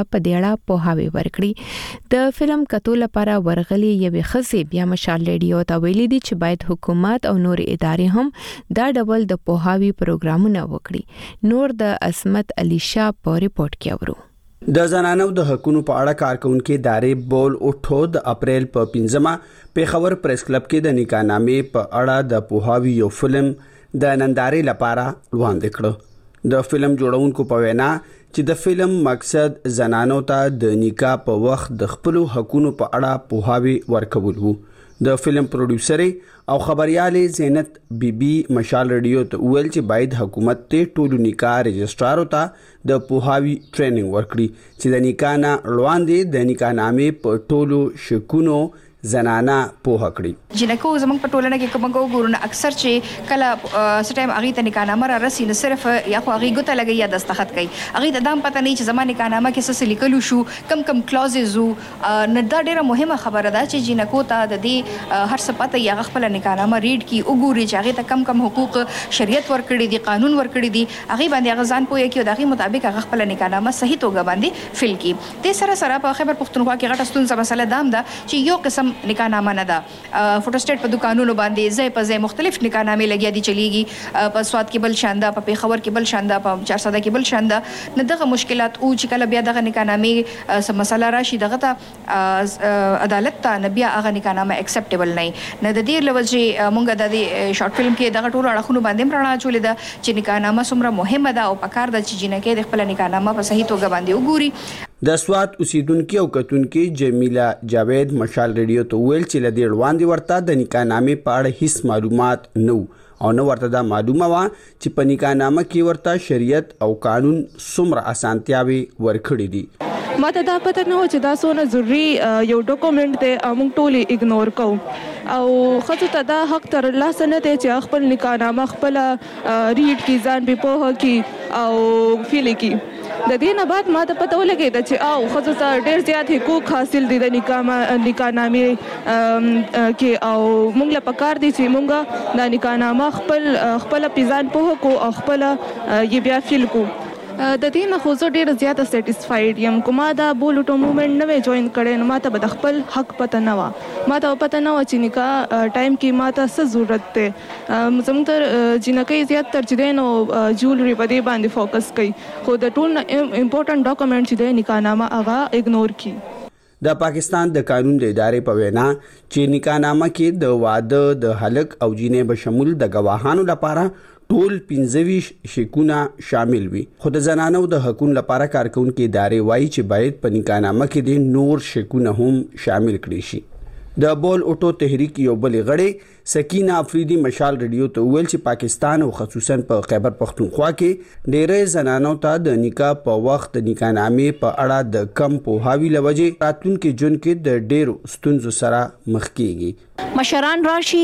S1: اړه پوهاوی ورکړي د فلم کتو لپاره ورغلي یوې ښځې بیا مشال ریډیو ته ویلي دي چې باید حکومت او نور ادارې هم دا ډول د پوهاوی پروګرامونه وکړي نور د اسمت علي شاه په ریپورت کې اورو
S20: د زنانو د حقوقو په اړه کارکونکو ادارې بول اوټو د اپریل په پنځمه پیښور پریس کلب کې د نکاحنامې په اړه د پوهاوی یو فلم د نندارې لپاره وړاندې کړ د فلم جوړونکو په وینا چې د فلم مقصد زنانو ته د نکاح په وخت د خپل حقوقو په اړه پوهاوی ورکول وو د فلم پروډوسر او خبريالې زینت بیبي مشال ریډیو ته ویل چې باید حکومت ته ټولو نکاح رجسترارو ته د پوهاوی ټریننګ ورکړي چې د نکاح نه وړاندې د نکاح نامې په ټولو شکونو زنانه پوهه کړي
S21: جنکو زمنګ په ټولنه کې کوم ګورونه اکثر چې کله سټایم اغه ته نکاح نامه را رسي نه صرف یا خو اغه ګوته لګي یا دستخط کوي اغه ته دام پته نه چې زمانه نکاح نامه کې څه لیکلو شو کم کم کلوزز وو نه دا ډیره مهمه خبره ده چې جنکو ته د دې هر څه پته یا خپل نکاح نامه ریډ کی وګوري چې اغه ته کم کم حقوق شریعت ورکړي دي قانون ورکړي دي اغه باندې اغه ځان پوهه کې دغه مطابق اغه خپل نکاح نامه صحیح توګه باندې فل کی د سره سره په خبر پښتونخوا کې غټه ستونزه مسله دام ده چې یو قسم نکاح نامه نه فوټو سټیټ په دکانونو باندې ځای په ځای مختلف نکاح نامې لګیا دي چلیږي په سواد کې بل شاندا په پیښور کې بل شاندا په چار ساده کې بل شاندا نه دغه مشکلات او چې کله بیا دغه نکاح نامې سم مسله راشي دغه ته عدالت ته نه بیا هغه نکاح نامه اکسپټیبل نه نه د دې لوځي مونږ د دې شارټ فلم کې دغه ټول اړخونو باندې پرانا چولې ده چې نکاح نامه څومره مهمه ده او پکار ده چې جنکه د خپل نکاح نامه په صحیح توګه باندې وګوري
S20: د سواد اوسیدونکو او کتونکو جمیله جاوید مشال ریډیو ته ویل چې لدې وړاندې ورته د نکاح نامې په اړه هیڅ معلومات نه او نو ورته دا معلومه و چې په نکاح نامه کې ورته شریعت او قانون څومره اسانتیاوي ورکړي دي
S19: ماته دا پته نه و چې دا څونه ضروري یو ډاکومېنټ دی موږ ټول ایګنور کوو او خاصه ته دا حق تر لاسه نه دی چې خپل نکاح نامه خپل ریډ کی ځان به په کی او فیل کی د دې نه بعد ماته پته ولګی چې او خاصه ته ډېر زیات حقوق حاصل دي د نکاح نکاح نامې کې او موږ له پکار دي چې موږ د نکاح نامه خپل خپل پیزان په کو او خپل یې بیا فیل کو د دې نه خو زه ډیره زیاته سټیسفاید یم کومه دا بولټو موومېنټ نه جوائن کړي نو ماته به خپل حق پته نه و ماته پته نه و چې نکاح ټایم کې ماته څه ضرورت ده زموږ تر جنکې زیات تر چې نو جولري په دې باندې فوکس کوي خو د ټول امپورټنت ډاکومېنټ چې د نکاح نامه هغه اګنور کی
S20: د پاکستان د قانون د ادارې په وینا چې نکاح نامه کې د واده د حلق او جینې به شمول د گواهانو لپاره ټول پنځه شکونه شامل وي خو د زنانو د حقوقو لپاره کارکونکو ادارې وایي چې باید په نکاح نامه کې د نور شکونه هم شامل کړي شي د بول اوټو تحریک یو بل غړي سکینه افریدي مشال ریډیو ته ویل چې پاکستان او خصوصا په خیبر پختونخوا کې ډېرې زنانو ته د نکاح په وخت د نکاح نامې په اړه د کم پوهاوی لوجې راتلونکي جون کې د ډېرو ستونزو سره مخ کیږي
S22: مشران راشي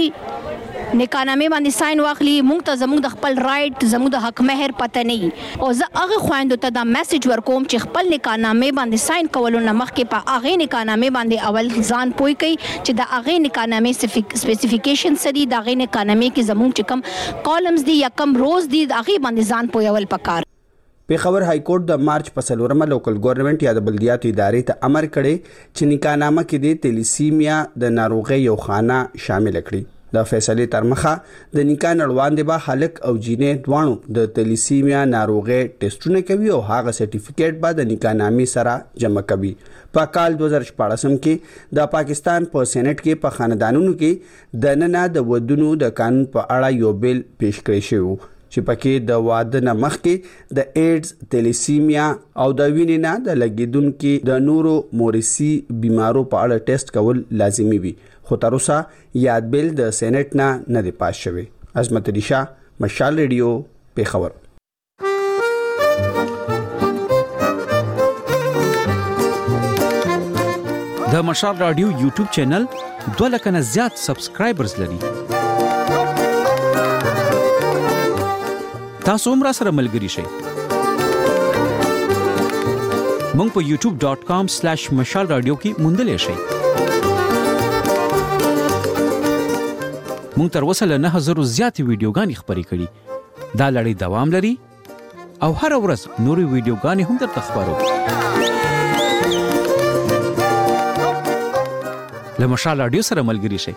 S22: نکاح نامې باندې ساين واخلي مونږ ته زموږ د خپل رائټ زموږ د حق مهر پته نه او زه هغه خويندو ته دا میسج ورکوم چې خپل نکاح نامې باندې ساين کولو نه مخکې په هغه نکاح نامې باندې اول ځان پوي کوي چې د هغه نکاح نامې سپیسیفیکیشن سدي د هغه نکاح نامې کې زموږ چې کم کالمز دي یا کم روز دي هغه باندې ځان پوي اول پکار
S20: پیښور های کورټ د مارچ په څلورمه لوکل ګورنمنت یا د بلدیاتو ادارې ته امر کړی چې نکاح نامه کې د تلیسیمیا د ناروغي یو خانه شامل کړي د فیصله تر مخه د نکاح نړوان به حلق او جینې دوانو د تلیسیمیا ناروغي ټیسټونه کوي او هغه سرټیفیکیټ به د نکاح نامې سره جمع کوي په کال دوه زره شپږ کې د پاکستان په سېنات کې په خاندانونو کې د نننه د ودونو د قانون په اړه یو بیل پیش کړی شو چې پکې د واده نه مخکې د ایډز تلیسیمیا او د وینې نه د لګیدونکو د نورو مورثي بيمارو په اړه ټیسټ کول لازمي وي خو تر اوسه یاد بیل د سېنات نه نه دی پاس شوی عظمت علي شاه مشال ریډیو پیښور
S23: د مشال رادیو یوټیوب چینل دوه لک نه زیات سبسکرایبرز لري تاسو هم را سره ملګري شئ مونږ په یوټیوب ډاٹ کام سلیش مشال رادیو کې موندل شئ مونږ تر اوسه له نه هزارو زیاتې ویډیوګانې خپرې کړي دا لړۍ دوام لري او هر ورځ نورې ویډیوګانې هم درته خبرو له مشال رادیو سره ملګري شئ.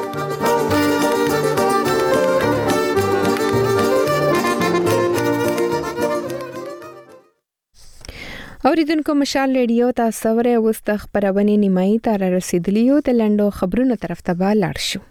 S1: اوریدونکو مشال ریډیو تاسو ورې اوس د خبرونه نیمایي تر رسیدلی یو د لندو خبرونو طرف ته به لاړ شو.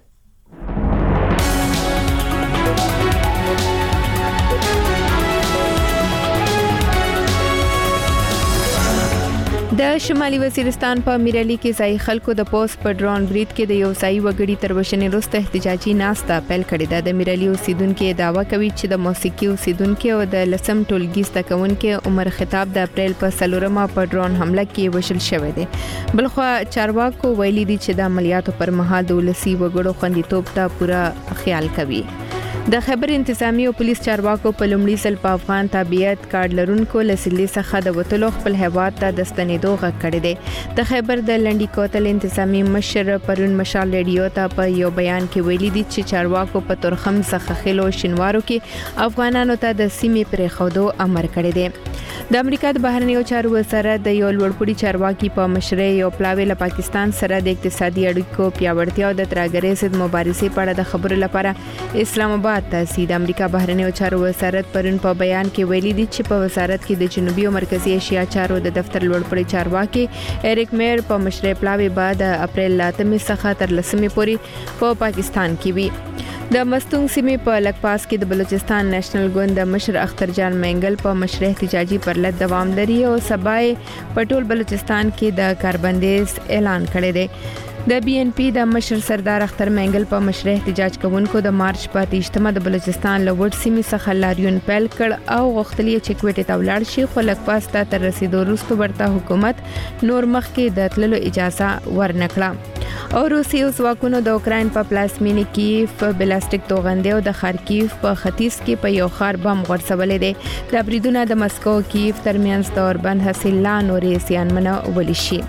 S1: د شمالي وزیرستان په میرالي کې ځای خلکو د پوس په ډرون برید کې د یو ځای وګړي تر وشنې وروسته احتجاجي ناسته پیل کړې ده. د میرالي اوسیدونکو دعوا کوي چې د موسیقي اوسیدونکو او د لسم ټولګي زده کوونکو عمر خطاب د اپریل په څلورمه په ډرون حمله کې وشل شوی دی. بلخو چارواکو ویلي دي چې د عملیاتو پر مهال د ولسی وګړو خوندیتوب ته پوره خیال کوي. د خیبر انتظامی او پولیس چارواکو په لومړي ځل په افغان تابعیت کارت لرونکو لسلې څخه د وټلو خپل هیواد ته د ستنېدو غږ کړی دی. د خیبر د لنډی کوتل انتظامی مشر پرون مشال ریډیو ته په یو بیان کې ویلي دي چې چارواکو په تورخم څخه خلو شینوارو کې افغانانو ته د سیمې پرې خودو امر کړی دی. د امریکا د بهرنیو چارو وزارت د یو لوړپوړي چارواکي په مشرۍ یو پلاوی له پاکستان سره د اقتصادي اړیکو پیاوړتیا او د ترهګرۍ ضد مبارزې په اړه د خبرو لپاره اسلام آباد ته د امریکا بهرنیو چارو وزارت پرون په بیان کې ویلي دي چې په وزارت کې د جنوبي او مرکزی ایشیا چارو د دفتر لوړپوړي چارواکي ایریک میر په مشرۍ پلاوی بعد اپریل لاتمې څخه تر لسمې پورې په پاکستان کې وي. د مستونګ سیمې په لکپاس کې د بلوچستان نېشنل ګوند د مشر اختر جان منګل په مشرۍ احتجاجي پرلط دوام لري او سبای په ټول بلوچستان کې د کاربندیز اعلان کړی دی. د بی ان پی د مشر سردار اختر منګل په مشرۍ احتجاج کوونکو د مارچ په اته د بلوچستان لوړ سیمې څخه لاریون پیل کړ او غوښتل چې کوټې ته ولاړ شي، خو لکپاس ته تر رسیدو وروسته ورته حکومت نور مخکې د تللو اجازه ورنکړه. او روسي ځواکونو د اوکراین په پلازمینه کیف بلاستیک توغندې او د خارکیف په ختیځ کې په یو ښار بم غورځولې دي. د بریدونو د مسکو کیف ترمنځ د اوربند حاصل لا نورې زیانمنه ولی شي.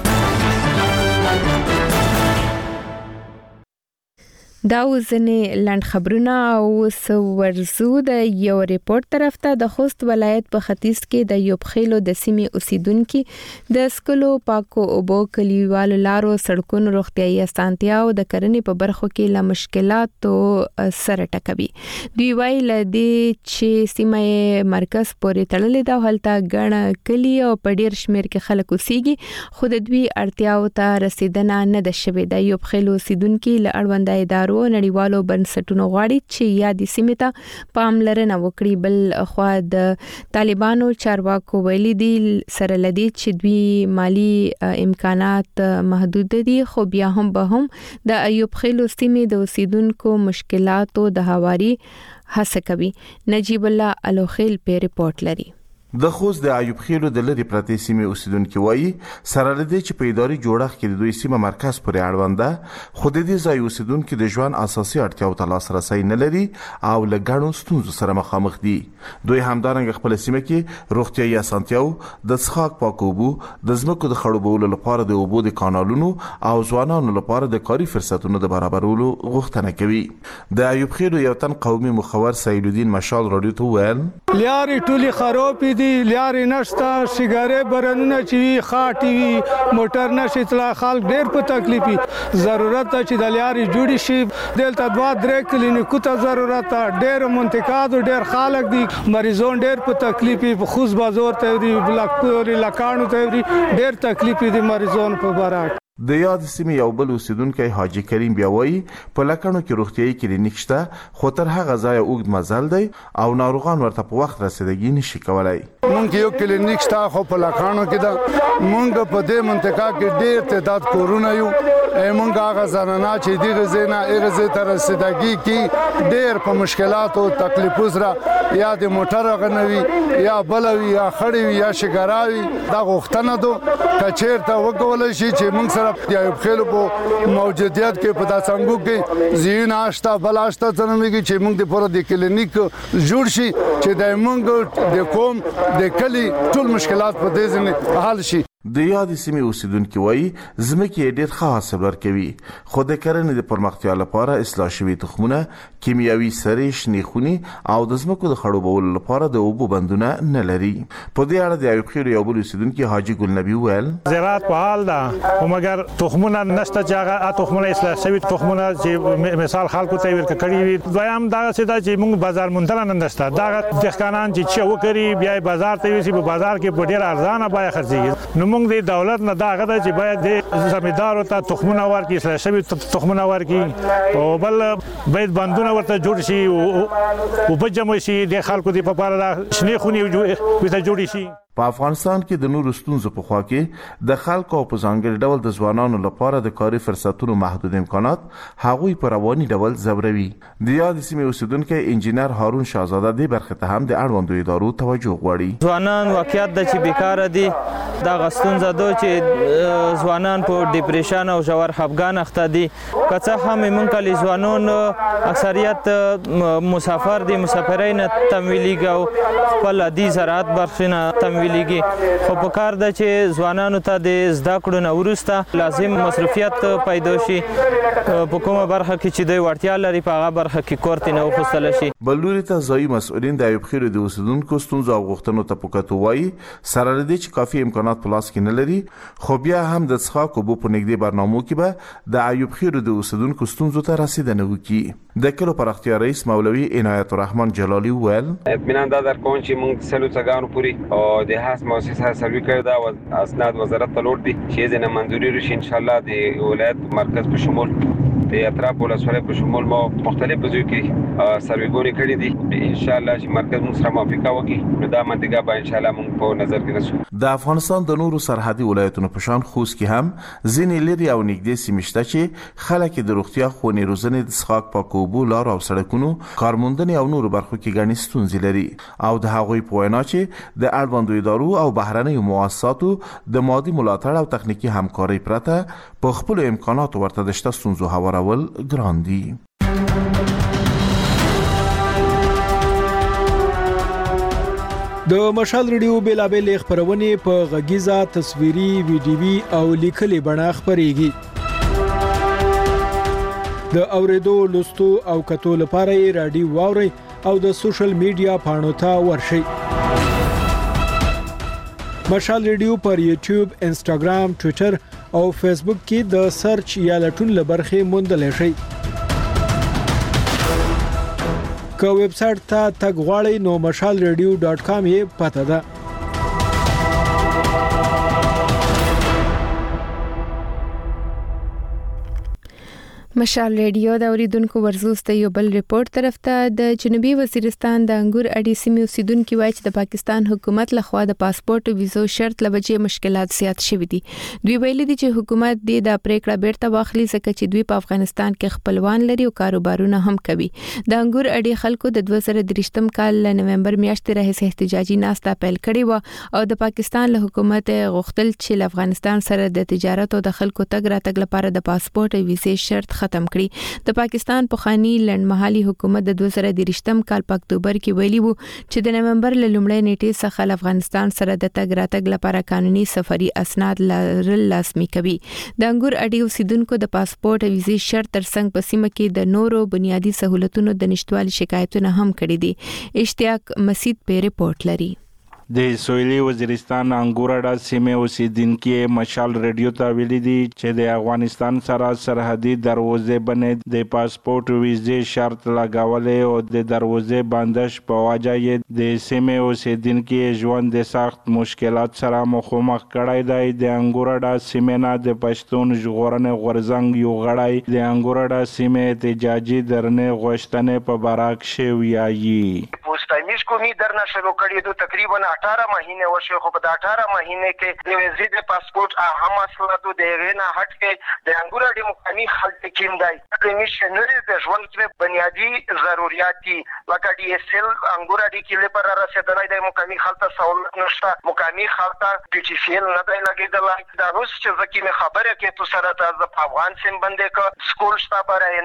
S1: دا وزنه لند خبرونه او ورزو د یو ریپورت طرف ته د خوست ولایت په ختیځ کې د یوب خېلو د سیمې اوسیدونکو د سکلو پاکو اوبو کلیوالو لارو سړکونو روغتيایي اسانتیا او د کرنې په برخو کې له مشکلاتو سره ټکوي. دوی وایي لدې چې سیمه مرکز پورې تړلې ده، هلته غن کلی او په ډیر شمیر کې خلک اوسېږي، خو د دوی اړتیاو ته رسیدنه نه ده شوې. د یوب خېلو اوسیدونکو له اړوند ادارو نړیوالو بنسټونو غواړي چې یادې سیمې ته پاملرنه وکړي. بل خو د طالبانو چارواکو ویلي دي سره لدی چې دوی مالی امکانات محدود دي، خو بیا هم به هم د ایوب خېلو سیمې د اوسیدونکو مشکلاتو د هواري هڅه کوي. نجیب الله الوخیل په ریپورت لري.
S2: د خوست د ایوب خېلو د لری پرتی سیمه اوسیدونکو وایي سره لدی چې په اداري جوړښت کې د دوی سیمه مرکز پورې اړونده، خو د دې ځای اوسیدونکو د ژوند اساسي اړتیاو ته لاسرسي نه لري او لګړو ستونزو سره مخامخ دي. دوی همدارنګ خپل سیمه کې روغتيایي اسانتیاو د څښاک پاک اوبو، د ځمکو د خړوبولو لپاره د اوبو د کانالونو او ځوانانو لپاره د کاري فرصتونو د برابرولو غوښتنه کوي. د ایوب خېلو یو تن قومي مخور سعید الدین مشال رادیو ته ویل
S4: لیاري ټولي خراب دي، لیاري نشته، شګاره برنونه چې خاطي وي، موټر نشي تلا، خلک ډېر په تکلیفي. ضرورت چې د لیاري جوړی شي، دلته دوا درې کلینیکو ته ضرورت، ډېر منطقات ډېر خلک دي، مریضون ډېر په تکلیفي، په خوز بازار ته وي، بلاک پوري لکانو ته وي، ډېر تکلیفي دي مریضون په برات.
S2: د یاد سیمې یو بل اوسیدونکو حاجی کریم بیا وایي په لکانو کې روغتيایي کلینیک شته، خو تر هغه ځای اوږد مزل دی او ناروغان ورته په وخت رسیدګي نشي کولای.
S5: مونږ یو کلینیک شته خو په لکانو کې ده، مونږ په دې منطقه کې ډېر تعداد کورونه یو، مونږ هغه زنانه چې دغه زینا هغه زی تر رسیدګي کې ډېر په مشکلاتو تکلیفو سره یا د موټر غنوي یا بلوي یا خړوي یا شګراوي، دا غوښتنه ده کچېرته وکول شي چې مونږ سره د ایوب خېلو په موجودیت کې په داسنګو کې زین آشتا بل آشتا څنګه چې موږ د پوره د کلینیک جوړ شي چې د موږ د قوم د کلی ټول مشکلات په دې ځنه حل شي.
S2: د یاد سیمې اوسیدونکو وایي ځمکې ډېر ښه حاصل ورکوي، خو د کرنې د پرمختیا لپاره اصلاح شوي تخمونه، کیمیاوي سرې، شنې خونې او د ځمکو د خړوبولو لپاره د اوبو بندونه نه لري. په دې اړه د ایوب خیل یو بل اوسیدونکي حاجي ګل نبی وویل
S3: زراعت په حال ده، خو مګر تخمونه نشته چې هغه تخمونه اصلاح شوي تخمونه چې مثال خلکو ته ورکړي کړي وي. دویم دا څه ده چې موږ بازار مونږ نه نشته، دا دهقانان چې چې وکړي بیا بازار ته وي، په بازار کې په ډیر ارزانه بیه خرڅيږي. نو موږ د دولت نه دا غواړو چې باید د زمیندارو ته تخمونه ورکړي، اصلاح شوي تخمونه ورکړي، او بل باید بندونه ورته جوړ شي او په جمع شي د خلکو د په اړه شنې خونې ورته جوړ شي.
S2: په افغانستان کې د نورو ستونزو په خوا کې د خلکو په ځانګړي ډول د ځوانانو لپاره د کاري فرصتونو محدود امکانات هغوی په رواني ډول ځوروي. د یاد سیمې اوسیدونکي انجینر هارون شاهزاده د برخه ته هم د اړوندو ادارو توجه غواړي.
S6: ځوانان واقعیت د چې بیکاره دي، دا غستونزه ده چې ځوانان په ډیپریشن او ژور خفګان اخته دي. که څه هم موږ کلی ځوانان اکثریت مسافر دي، مسافرین تمویلېږي او خپل عادي زراعت برخینه تمویلېږي، خو په کار ده چې ځوانانو ته د زده کړو نه وروسته لازم مصروفیت پیدا شي، په کومه برخه کې چې دوی وړتیا لري په هغه برخه کې کور ته نه وخوستل شي.
S2: بل لوري ته ځایي مسؤلین د ایوب خیل د اوسیدونکو ستونزو او غوښتنو ته په کتو وایي سره لري چې کافي امکانات په لاس کې نه لري، خو بیا هم د څښاک اوبو په نږدې برنامو کې به د ایوب خیل د اوسیدونکو ستونزو ته رسیدنه وکړي. د کلو پراختیا رئیس مولوي عنایت الرحمن جلالی وویل
S7: اطمینان دا درکوم چې موږ سلو څنګه پوری او د هاس مؤسسه سروي کړی دا او اسناد وزارت ته لور دي چې زنه منځوري رشي ان شاء الله د ولایت مرکز په شمول د اطراف ولسوالۍ په شمول مو مختلف ځایو کې سرویګوري کړی دي. ان شاء الله چې مرکز موږ سره موافقه وکړي نو دا منطقه به ان شاء الله موږ په نظر کې نشو.
S2: د افغانستان د نورو سرحدي ولایتونو په شان خوست کې هم ځینې لري او نږدې سیمې شته چې خلک د روغتیا خونې روزنې د څښاک پاکو اوبو لارو او سړکونو کارموندنې او نورو برخو کې ګڼې ستونزې لري او د هغوی په وینا چې د اړوندو ادارو او بهرنیو مؤسساتو د مادي ملاتړ او تخنیکی همکارۍ پرته په خپل امکاناتو ورته د شته ستونزو هوارول ګران دي.
S12: د مشال ریډیو بیلابل خبرونه په غږیزه تصویري ویډیوي او لیکلي بڼه خبريږي. د اوریدو لوستو او کتو لپاره رادیو واوري او د سوشل میډیا پاڼو ته ورشي. مشال ریډیو پر یوټیوب، انسټاګرام، ټوئیټر او فیسبوک کې د سرچ یا لټون لبرخه موندل شي. که ویب سټ ته تګ غواړئ نو مشال ریډیو ډاٹ کام یې پته ده.
S1: مشال ریډیو د اوریدونکو ورزوس ته یو بل ریپورت طرف ته د جنوبي وزیرستان د انګور اډي سیمې اوسیدونکو وایي چې د پاکستان حکومت لخوا د پاسپورت ویزو شرط لوجې مشکلات زیات شوي دي. دوی ویلي دي چې حکومت دې د پریکړه بیرته واخلي ځکه چې دوی په افغانستان کې خپلوان لري او کاروبارونه هم کوي. د انګور اډي خلکو د دوه زره درې کال ل نومبر میاشتې راهیسې احتجاجي ناسته پیل کړې و او د پاکستان له حکومت غوښتل چې له افغانستان سره د تجارت او د خلکو تګ راتګ لپاره د پاسپورت ویزې شرط ختم کړي. د پاکستان پخوانی لنډمهالي حکومت د دوه زره درې کال په اکتوبر کې ویلي وو چې د نومبر له لومړۍ نیټې څخه افغانستان سره د تګ راتګ لپاره قانوني سفري اسناد لرل لازمي کوي. د انګور اډي اوسیدونکو د پاسپورت ویزې شرط ترڅنګ په سیمه کې د نورو بنیادی سہولتونو د نشټوالي شکایتونه هم کړي دي. اشتیاق مسید په ریپورت لري.
S24: د سویلي وزیرستان انګورډا سیمه اوسیدونکو مشال ریډیو ته ویلي دي چې د افغانستان سره سرحدي دروازې باندې د پاسپورت ویزې شرط لګولې او د دروازې بندش په وجه یې د سیمه اوسیدونکو ژوند د سخت مشکلات سره مخامخ کړای دی. د انګورډا سیمه نه د پښتون ژغورنې غورځنګ یو غړی د انګورډا سیمه احتجاجي درنه غوښتنې په براک شوی یي.
S25: پوسټایمیش کومي درنه شروع کړی دوه تقریبا अठारह महीने वर्षों को बता अठारह महीने के देवेजिद पासपोर्ट अहम मसला तो देवेना हट के de अंगूरा de मुकामी खल्त किंदाई कमीशनर de ژوند पे बुनियादी जरूरियात लका डीएसएल अंगूरा डी किले पर रसेदलाई de मुकामी खल्त सहूलत नشता मुकामी खल्त डीटीसीएल न दای لګیدلای دا روس چې ځکه مې خبره کې تو سره د افغان سیم باندې ک سکول شتا پر انعام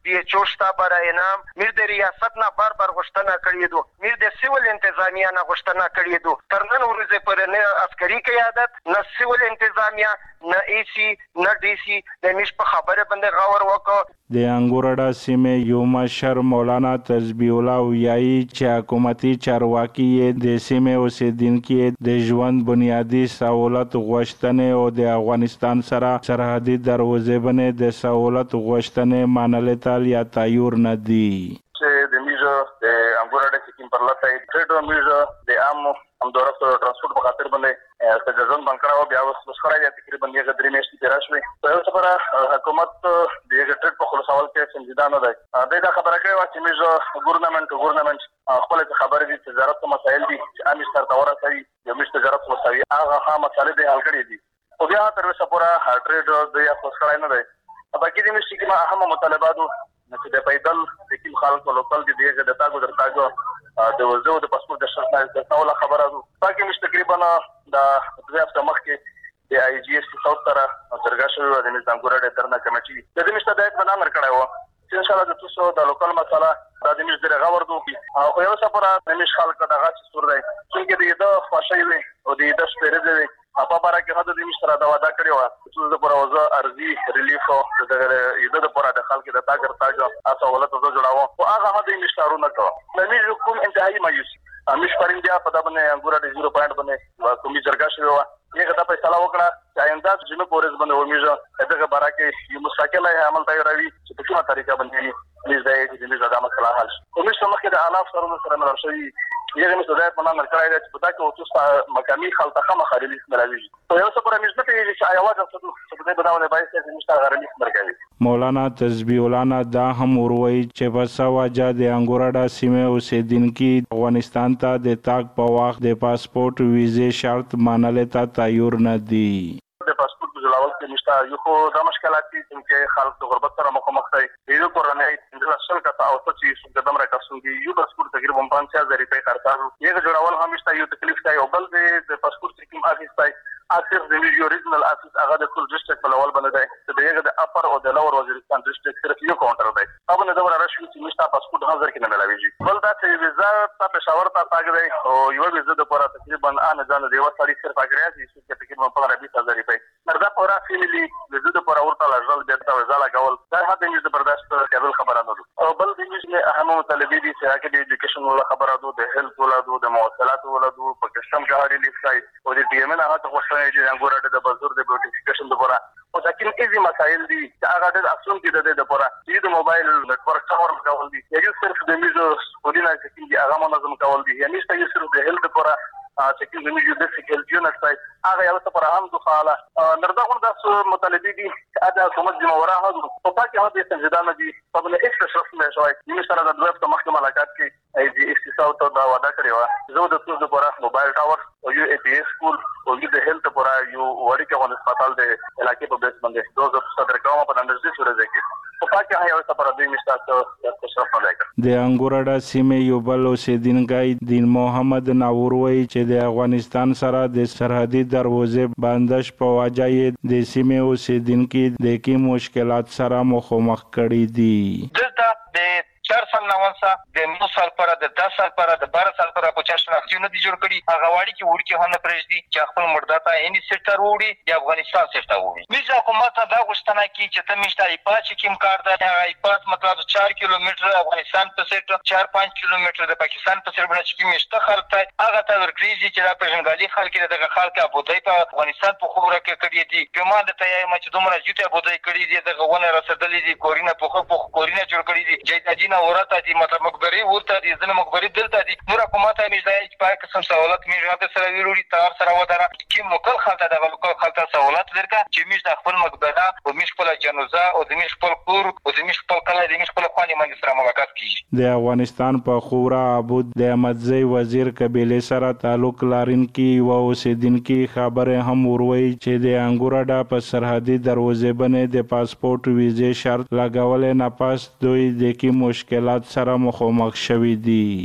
S25: دی ایچ او شتا برای انعام میر د ریاست نه بار بار غوښتنه کړې دو میر د سیول انتظامیه نه غوښتنه کړې دو تر نن ورځې پورې نه عسکري قیادت نه سیول انتظامیه نه ای سی نه ډي سي د مش په خبره باندې غور وکړ.
S24: د انګورډا سیمې یو مشر مولانا تسبیح الله ویایي چې حکومتي چارواکي د سیمې اوسیدونکو د ژوند بنیادی سہولت غوښتنې او د افغانستان سره سرحدي دروازې باندې د سہولت غوښتنې منل تل یا تایور نه دي.
S8: چې د میزه د انګورډا سیکیم پر لته ټریډ میزه د عام همدارس ترانسپورت په خاطر باندې د ځان بنکړه او بیا وسخره یا تقریبا یو غدري میاشتې تیر شوې. په یو سفر حکومت د یو ټریډ په خلاصول کې سنجیده نه دی. دا خبره کوي چې میزه ګورنمنت ګورنمنت خپل خبرې دي تجارت مسایل دي چې امي سره تور کوي یو مش تجارت مسایل هغه هم مسایل دي حل کړی دي. او بیا تر اوسه پورې ټریډ د یو خلاص نه دی. باقي د مشي کې اهم مطالباتو چې د پیدل د کوم خلکو لوکل دي دغه د تاګو در تاګو د وزو د پاسپورت د شرط نه څه خبره ده. باقي مش تقریبا د دوه هفته مخکې د آی جی اس څو تر درګه شوی د نظام ګورډ ترنه کمیټي د دې مشته د یک بنامر کړای و چې ان شاء الله د تاسو د لوکل مسله د دې مش درغه ورته کی او یو څه پر د مش خلک دغه څه سور دی چې د خوشي وي او د دې سپیره دی په باره کې هدا د مش سره دا وعده کړی و چې د پروازه ارزي ریلیف او د یده د پر د خلک د تاګر تاګ اسه ولته د جوړاو او هغه هدا مش تارونه کو د مش کوم انتهایی مایوس مش پرنده په دا باندې انګورډ زیرو پوینټ باندې کومي درګه شوی و یغه د فیصله وکړه چې آینده چې موږ پورز باندې ومیږه دغه باره کې یو مستقل عمل تیاروي چې په کومه طریقه باندې مې ځای چې موږ د مسله حل او موږ سمخ د اعلاف سره سره مرشي یغه مې صدای په نام کړای چې په تا کې اوسه مقامي خلک خامه خارلي ملوي او یو څه پر موږ ته چې ایواز څه څه د بداونه بایسته چې موږ غرلي مرګوي.
S24: مولانا تسبیح الله دا هم وروي چې په سواجه د انګورډا سیمې اوسیدونکو افغانستان ته د تاګ په وخت د پاسپورت ویزه شرط منل ته تایور نه دي.
S8: د پاسپورت جوړول کې نشته یو خو د مشکلات دي چې خلک د غربت سره مخامخ دي. یو کورنۍ د اصل کته او څه چې د دمر کسونګي یو پاسپورت تقریبا پنځه هزار روپۍ خرڅاو یو جوړول هم نشته یو تکلیف کوي او بل د پاسپورت سکیم افیسای اخر د ویډیو اوریجنل افیس هغه د ټول ډیسټریکټ په لول باندې دی چې دغه د اپر او د لور وزیرستان ډیسټریکټ صرف یو کاونټر دی. هغه نه دا راشي چې نشته پاسپورت هزار کې نه ملويږي. بل دا چې ویزا ته پېښور ته تاګ دی او یو ویزا د پوره تقریبا ان ځان دی وساري صرف اګریاسي چې تقریبا په بیس هزار روپۍ مردا پورا فیملی ویزا د پوره ورته لږل د تا ویزا لګول دا هغه د برداشت کېدل خبره نه ده. او بل د دې اهم مطالبه دي چې هغه د ایجوکیشن ولا خبره ده د هیلث ولا ده د مواصلات ولا ده په کسٹم جهاري لیفای او د ډي ام نه هغه خوشاله دي انګورډ د بازار د بوټیفیکیشن لپاره او ځکه ایزي مسایل دي چې هغه د اصول کې د لپاره چې د موبایل نتورک څور کول دي یو صرف د میزو ولینه چې هغه منظم کول دي یعنی چې صرف د هیلث لپاره چې د میزو د سکیورټي نه ستای هغه یو څه پر هم د فعاله نردغون د مطالبه دي ادا کومه ذمہ واره هغه په پاکه هغه څنګه دي په بل ایکس شرف نه شوی د سره د دوه محکمه ملاقات کې ای جی اس ساو ته دا وعده کړی و زه د ټول لپاره موبایل ټاور او یو ای پی اس سکول او د هیلث لپاره یو وړي کې ون هسپتال د علاقې په بیس باندې دوه صدر کومه په اندازې سره ځکه په پاکه هغه یو څه پر دې مشتاق شرف نه لګا. د انګورډا سیمې یو بل اوسیدونکی دین محمد ناور وایي چې د افغانستان سره د سرحدي دروازې بندش په وجه د سیمې اوسیدونکو د کی مشکلات سره مخامخ کړي دي.
S25: دلته د چار سال نوانسا د نو سال پر د دس سال پر د بارہ سال پر په چاشن اکتیونه دي جوړ کړي هغه واړي کې ورکی هونه پرېږدي چې خپل مرداتا اني سیکټر وړي یا افغانستان سیکټر وړي. میزه حکومت دا غوښتنه کوي چې ته مشتای پات کوم کار ده هغه پات مطلب چار کیلومتر افغانستان په سیکټر چار پنځه کیلومتر د پاکستان په سیکټر باندې کې مشته خلک هغه ته ورکړي چې دا پېژنګالي خلک دغه خلک ابودای په افغانستان په خوره کې کړی دي کومه د تیای مچ دومره جته ابودای کړی دي دغه ونه رسېدلې دي کورینه په خو په کورینه جوړ کړی دي جیدادینه ورته دي مقبري ورته دي ځنه مقبري دلته دي نور حکومت یې مزای چې پای قسم سہولت میږي سره ویلوړي تار سره ودره چې مکل خلک د لوکل خلک سہولت درکا چې میږي د خپل مقبره او میږي خپل جنازه او د میږي خپل کور او د میږي خپل کله د میږي خپل خواني باندې سره ملاقات کیږي.
S24: د افغانستان په خورا عبود د احمدزی وزیر قبیله سره تعلق لرونکي و اوسیدونکو خبره هم وروي چې د انګورډا په سرحدي دروازې باندې د پاسپورت ویزه شرط لګول نه پاس دوی د کی مشکلات سره مخامخ شوي دي.
S9: نن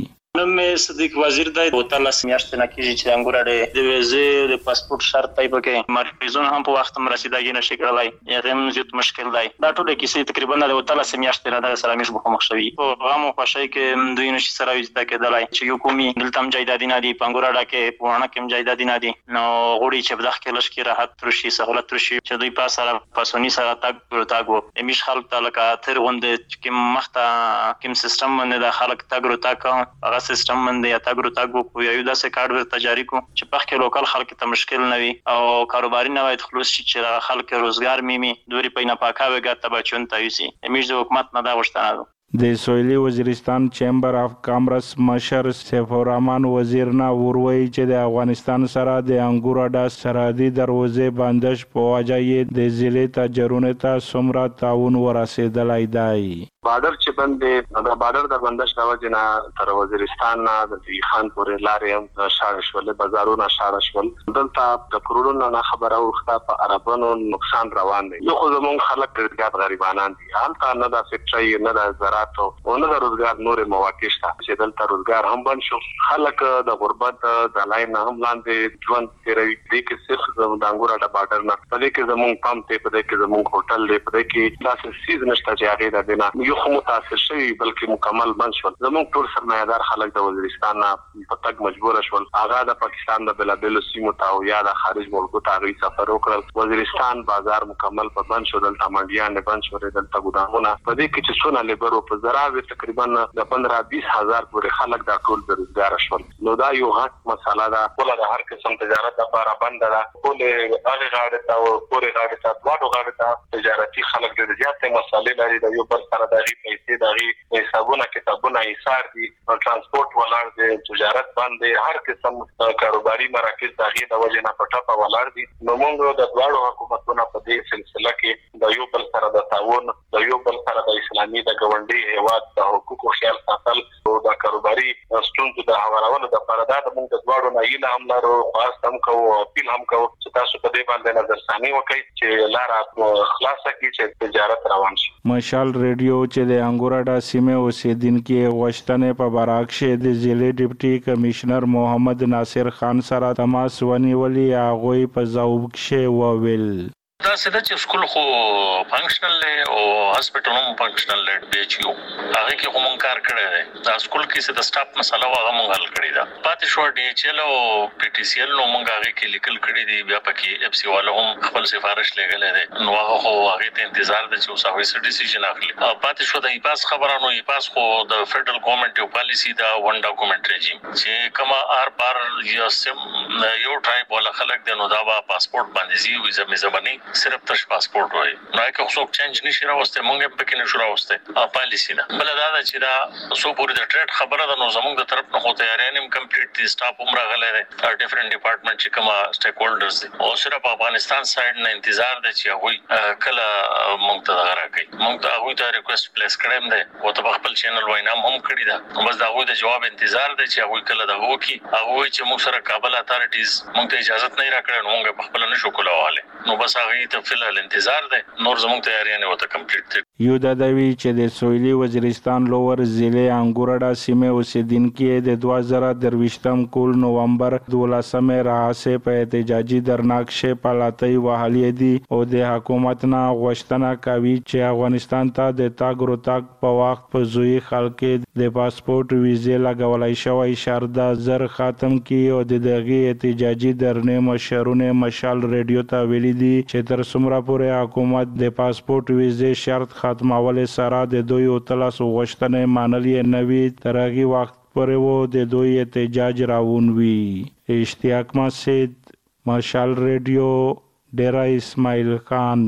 S9: نوم صدیق وزیر دی. وتله میاشتې نه کېږي چې انګور اډې د ویزې د پاسپورت شرط دی پکې مریضون هم په وخت مرسیدګي نشي کړلای هغه هم زیات مشکل دی. دا ټول کیسې تقریبا د وتله میاشتې نه د سره مش به مخ شوي په غمو خوشي کې دوی نشي سره وځي کېدلای چې یو کومي دلته هم جایدادي نه دي په انګور اډه کې په وانه کې جایدادي نه دي نو غوړي چې بدخ کې لشکې راحت ترشي سہولت ترشي چې دوی په سره پاسونی سره تاګ تاګو امیش خلک تعلق تر غونډه چې مخته کوم سیستم باندې د خلک تاګ تاګ هغه سیستم باندې یا تاګ تاګ کو یو داسې کارت ورته جاری کو چې په کې لوکل خلک ته مشکل نه وي او کاروباري نه وي خلاص چې خلک روزګار میمي دوی په نه پاکاوي ګټه بچون تایسي امیش د حکومت نه دا غوښتنه
S24: د سویلي وزیرستان چیمبر اف کامرس مشر سیف الرحمن وزیر نه وروي چې د افغانستان سره د انګور اډه سرحدي دروازې بندش په وجه یې د ضلع تجربه ته سمرا تعاون ورسېدلای دی.
S10: بارډر چې باندې د بارډر د بندش راوځي نه تر وزیرستان نه د خان پورې لارې هم شاړ شول بازارونه شاړ شول دلته د کروڑونو نه خبره وخته په عربانو نقصان روان دی. یو خو زموږ خلک ډېر غریبانان دي حالت نه د فکرای نه د زراعت او نه د روزګار نور مواقع شته چې دلته روزګار هم بند شو خلک د غربت د لاین هم لاندې ژوند کوي د کې صرف د انګور اډه بارډر نه په دې کې زموږ پام ته په دې کې زموږ هوټل دی په دې کې تاسو سیز نشته چې هغه د دینه یو خو متاثر شوی بلکې مکمل بند شول. زموږ ټول سرمایدار خلک د وزیرستان نه په تګ مجبور شول هغه د پاکستان د بلابل سیمو ته او یا د خارج ملکو ته غوي سفر وکړل. وزیرستان بازار مکمل په بند شو دلته منډیان بند شو دلته ګودامونه په دې کې چې څونه لیبر په زراوی تقریبا د پندرہ بیس هزار پورې خلک دا ټول بیروزګار شول. نو دا یو غټ مسله ده ټول د هر قسم تجارت لپاره بند ده ټول هغه غاړه ته او پورې غاړه ته واټو غاړه ته تجارتي خلک د زیاتې مسالې لري د یو بل سره د غي پیسې د غي حسابونه کتابونه ایثار دي ترانسپورت ولر دي تجارت باندې هر قسم کاروباري مراکز د غي د وجه نه پټه ولر دي. نو موږ د دوه حکومتونو په دې سلسله کې د یو بل سره د تعاون د یو بل سره د اسلامي د ګوندي هیواد د حقوقو خیال ساتل او د کاروباري ستونزو د هوارولو د لپاره دا موږ د دوړو نه یې هم لرو خاص هم کوو اپیل هم کوو چې تاسو په دې باندې نظر ثاني وکړئ چې لار خلاصه کړي چې تجارت روان شي.
S24: مشال ریډیو چې د انګور اډه سیمه اوسیدونکو غوښتنې په براکشه د ضلع ډیپټي کمشنر محمد ناصر خان سره تماس ونیولې هغه په ځواب کې وویل
S11: دا سده چې سکول خو فنکشنل او هاسپټل هم فنکشنل دی چې هغه کې کوم کار کړی دی دا سکول کې څه د سټاف مسله هغه مونږ حل کړی دا پاتې شو ډي ایچ ال او پی ټي سی ال نو مونږ هغه کې لیکل کړی دی بیا پکې اف سی والو هم خپل سفارش لګلې ده نو هغه خو هغه ته انتظار دی چې اوس هغه څه ډیسیژن اخلي پاتې شو د ایپاس خبرانو ایپاس خو د فدرل ګورنمنت یو پالیسی دا ون ډاکومنت ريجیم چې کما ار بار یو سم یو ټرایب ولا خلک د نو دا پاسپورت باندې زی ویزه مې زبانی صرف تش پاسپورت وای نو که څوک چینج نشي راوسته مونږ په کې نشو راوسته پالیسی نه بل دا چې دا سو پوری د ټریډ خبره ده نو زموږ د طرف نه هوته یارانم کمپلیټ دي سټاف عمره غلې ده ډیفرنٹ ډپارټمنټ چې کومه سټیک هولډرز دي او صرف افغانستان سایډ نه انتظار ده چې هغه کله مونږ ته راکړي مونږ ته هغه ته ریکوست پلیس کړم ده او ته خپل چینل وینام هم کړی ده بس دا هغه د جواب انتظار ده چې هغه کله دا وکی هغه چې موږ سره کابل اتارټیز مونږ ته اجازه نه راکړي نو موږ په خپل نشو کولاواله نو بس هغه ته فل انتظار ده نور زموږ تیاریانه وته کمپلیټ دي
S24: یو د دوی چې د سویلي وزیرستان لوور ضلع انګور اډه سیمه اوسیدونکو د دوه زره درویشتم کول نومبر دولسمه راهسه په احتجاجي درناکشه پالاتي وحالي دي او د حکومت نه غوښتنه کوي چې افغانستان ته د تاګ روتاګ په وخت په زوی خلک د پاسپورت ویزه لګولای شوی شرط زر ختم کی او د دغه احتجاجي درنه مشرونه مشال ریډیو ته ویلي دي چې تر څومره پورې حکومت د پاسپورت ویزه شرط ختمول سره د دوی او تلاسو غوښتنې منلې نوي ترغي وخت پورې وو د دوی احتجاج راوونوي. اشتیاق مسجد مشال ریډیو ډیرا اسماعیل خان.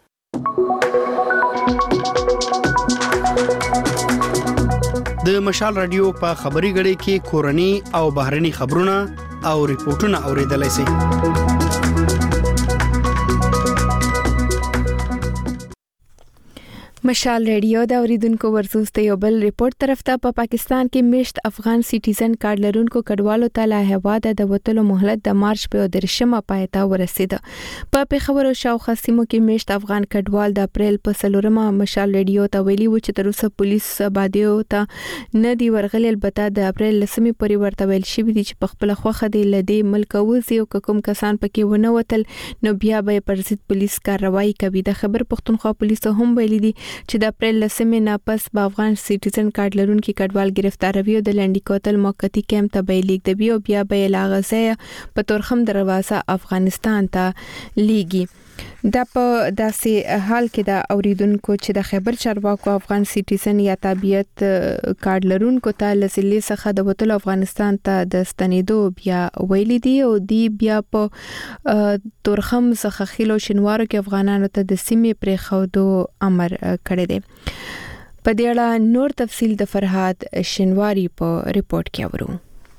S14: د مشال رادیو په خبري غړي کې کورني او بهرني خبرونه او ریپورتونه اوریدلای شئ.
S1: مشال ریډیو د اوریدونکو ورزوسته یو بل ریپورت طرف ته په پا پاکستان کې مشت افغان سټیزن کارت لرونکو کډوالو ته لا هواده د وټلو مهلت د مارچ په درشمه پایته ورسید. په پیښور او شاوخوا سیمو کې مشت افغان کډوال د اپریل په سلورمه مشال ریډیو ته ویلي و چې تر اوسه پولیس بادیو ته نه دی ورغلي. البته د اپریل لسمې پورې ورته ویل شوی دی چې په خپل خوخه دی لدی ملک وزي او کوم کسان پکې ونه وتل نو بیا به پر ضد پولیس کاروایی کوي. د خبر پښتونخوا پولیس هم ویلي دي چې د اپریل لسمې نه پس په افغان سټیزن کارت لرونکو کډوال گرفتاروي او د لنډی کوتل موقتی کیمپ ته به لیک دی او بیا به لاغزه په تورخم دروازه افغانستان ته لیږي. دا په داسې حال کې د اوریدونکو چې د خیبر چارواکو افغان سټیزن یا تابعیت کارت لرونکو ته لسلې څخه د وټل افغانستان ته د ستنېدو بیا ویلي دي او دی بیا په تورخم څخه خلو شنوارو کې افغانانو ته د سیمې پرې خودو امر کړی دی. په دې اړه نور تفصیل د فرهاد شنواری په ریپورت کې اورو.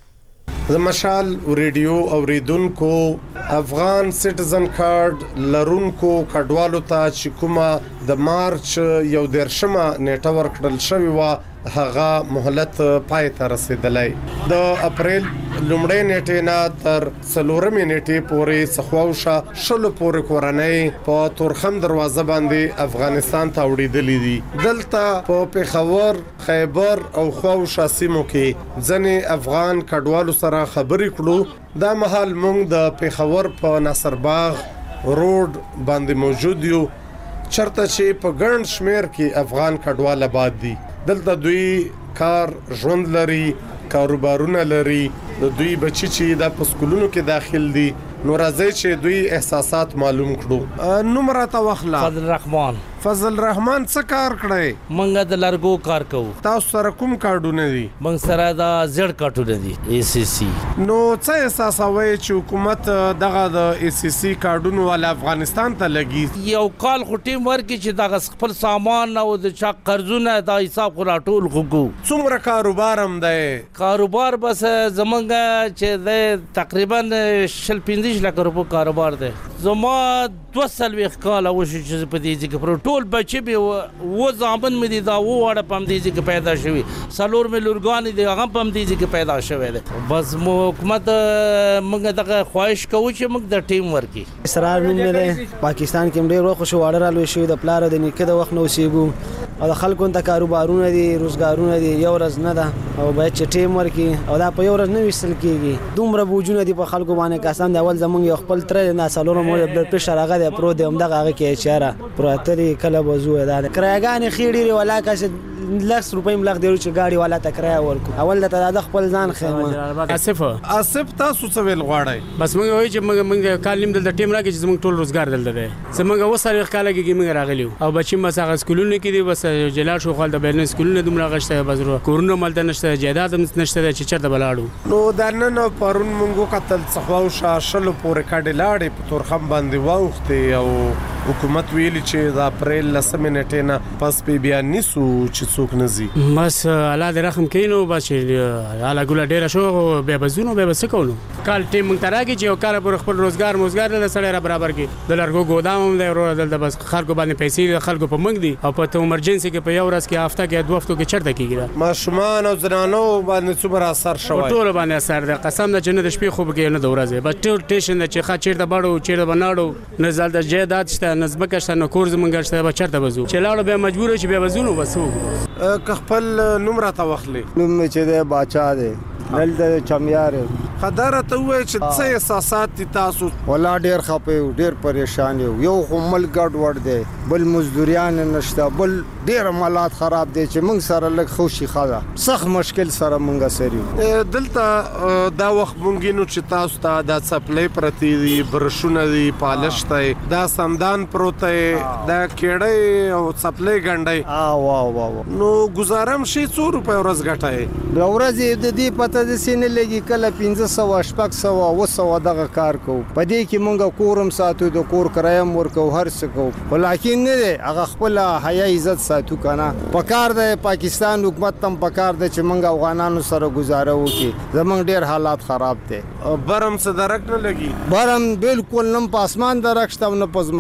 S13: د مشال ریډیو اوریدونکو افغان سټیزن کارت لرونکو کډوالو ته چې کومه د مارچ یو درشمه نیټه ورکړل شوی و هغه مهلت پای ته رسیدلی. د اپریل لومړۍ نیټې نه تر څلورمې نیټې پورې څخواوشه شلو پورې کورنۍ په تورخم دروازه باندې افغانستان ته وړېدلې دي. دلته په پیښور، خیبر او خواوشه سیمو کې ځینې افغان کډوالو سره خبرې کړو. دا مهال موږ د پیښور په ناصرباغ روډ باندې موجود یو چرته چې په ګڼ شمیر کې افغان کډوال آباد دي. دلته دوی کار ژوند لري، کاروبارونه لري، د دوی بچی چې د پسکولونو کې داخل دي. نو راځي چې دوی احساسات معلوم کړو. نوم راته واخله.
S15: فضل رحمان.
S13: فضل رحمان څه کار کړی؟
S15: منګه د لارګو کار کوو.
S13: تاسو سره کوم کارډونه دي؟
S15: منګ سره دا زړ کارټونه دي ای سی سی.
S13: نو څه احساسوي چې حکومت دغه د ای سی سی کارډونو ول افغانستان ته لګي؟
S15: یو کال خو ټیم ورکی چې دغه خپل سامان او د چا قرضونه دا حساب خو راټول خو.
S13: څومره کاروبار هم دی؟
S15: کاروبار بس زمونږ چې د تقریبا شل پنځه لک روپو کاروبار دی. زما دوه سلويخ کال او چې په دې کې پر ټول بچي به و ځامن مې دي دا و وړه پم دې کې پیدا شوی. سلور مې لورګان دي هغه پم دې کې پیدا شوی دی. بس مو حکومت موږ دغه خواهش کوو چې موږ د ټیم ورکی.
S16: اسرار مې نه پاکستان کې ډېر وخت شو وړه رالو شوی د پلار د نیکه د وخت نو سیګو او د خلکو ته کاروبارونه دي، روزګارونه دي، یو ورځ نه ده او باید چې ټیم ورکی او دا په یو ورځ نه وشل کیږي. دومره بوجونه دي په خلکو باندې کسان د اول زمونږ یو خپل تر نه سالونو مو بلډ پريشر هغه د پرو د همدغه هغه کې اشاره پروتري کله بوزو ده کرایګان خېډيري ولا کاش لس روپۍ ملغ دیرو چې گاډي والا تکرای ورکو. اول ته د خپل ځان خیمه.
S13: اسف اسف تاسو څه ویل غواړئ؟
S17: بس موږ وایو چې موږ موږ کال نیم دلته ټیم راکې چې زموږ ټول روزګار دلته دی. زموږ وسره کال کې موږ راغلیو او بچی مساغه سکولونه کې دي بس جلال شو خپل د بیرن سکولونه دومره غشته بزرو کورونه ملته نشته جیداد نشته چې چرته بلاړو.
S13: نو دنن پرون موږ قتل څخواو شاشل پورې کډه لاړې په تورخم باندې واوخته او حکومت ویلي چې د اپریل لسمې نیټې نه پس په بیان نیسو چې څوک نزي.
S17: بس الله دې رحم کینو بس الله ګل ډیر شو به بزونو به بس کولو. کال ټیم مونږ تراږي چې کار پر خپل روزګار موزګار له سره برابر کې د لارګو ګودام هم دی ورو دلته بس خلکو باندې پیسې خلکو په منګ دي او په ته ایمرجنسي کې په یو ورځ کې هفته کې دوه هفتو کې چرته کېږي.
S13: ماشومان او زنانو باندې څومره اثر شوی؟
S17: ټول باندې اثر دی. قسم د جنت شپې خوب کې نه د ورځې بس ټول ټیشن چې خا چیرته باړو چیرته بناړو نه زال د جیدات شته نسبه شته نه کور زمونږ شته به چرته بزو چې لاړو به مجبور چې به بزونو بسو.
S13: که خپل نوم راته واخلي.
S18: نوم چې دی باچا دی دلته چمیار.
S13: خداره ته وای چې څه احساسات دي تاسو؟
S18: ولا ډیر خپه ډیر پریشان یو خو مل ګډ وړ دی بل مزدوریان نشته بل ډیر مالات خراب دي چې موږ سره لږ خوشي خاله سخت مشکل سره موږ سره
S13: دلته دا وخت مونږ نو چې تاسو ته د سپلای پرتی دي برشونه دي پالش ته دا سمدان پروته دا کېړې او سپلای ګنډي.
S18: ا واه واه
S13: نو گزارم شي څو روپے ورځ غټای؟
S18: د ورځې د دې پته د سینې لګي کله پنځه سوه شپږ سوه اوه سوه دغه کار کوو. په دې کې مونږ کورم ساتو د کور کرایم ورکو هر څه کوو ولیکن نه دی هغه خپل حیا عزت ساتو کنه. په کار د پاکستان حکومت تم په کار د چې مونږ افغانانو سره گزاره وکړي. زمونږ ډیر حالات خراب دي.
S13: برم څه درک نه لګي؟
S18: برم بالکل نم په اسمان درک شته نه پزمکه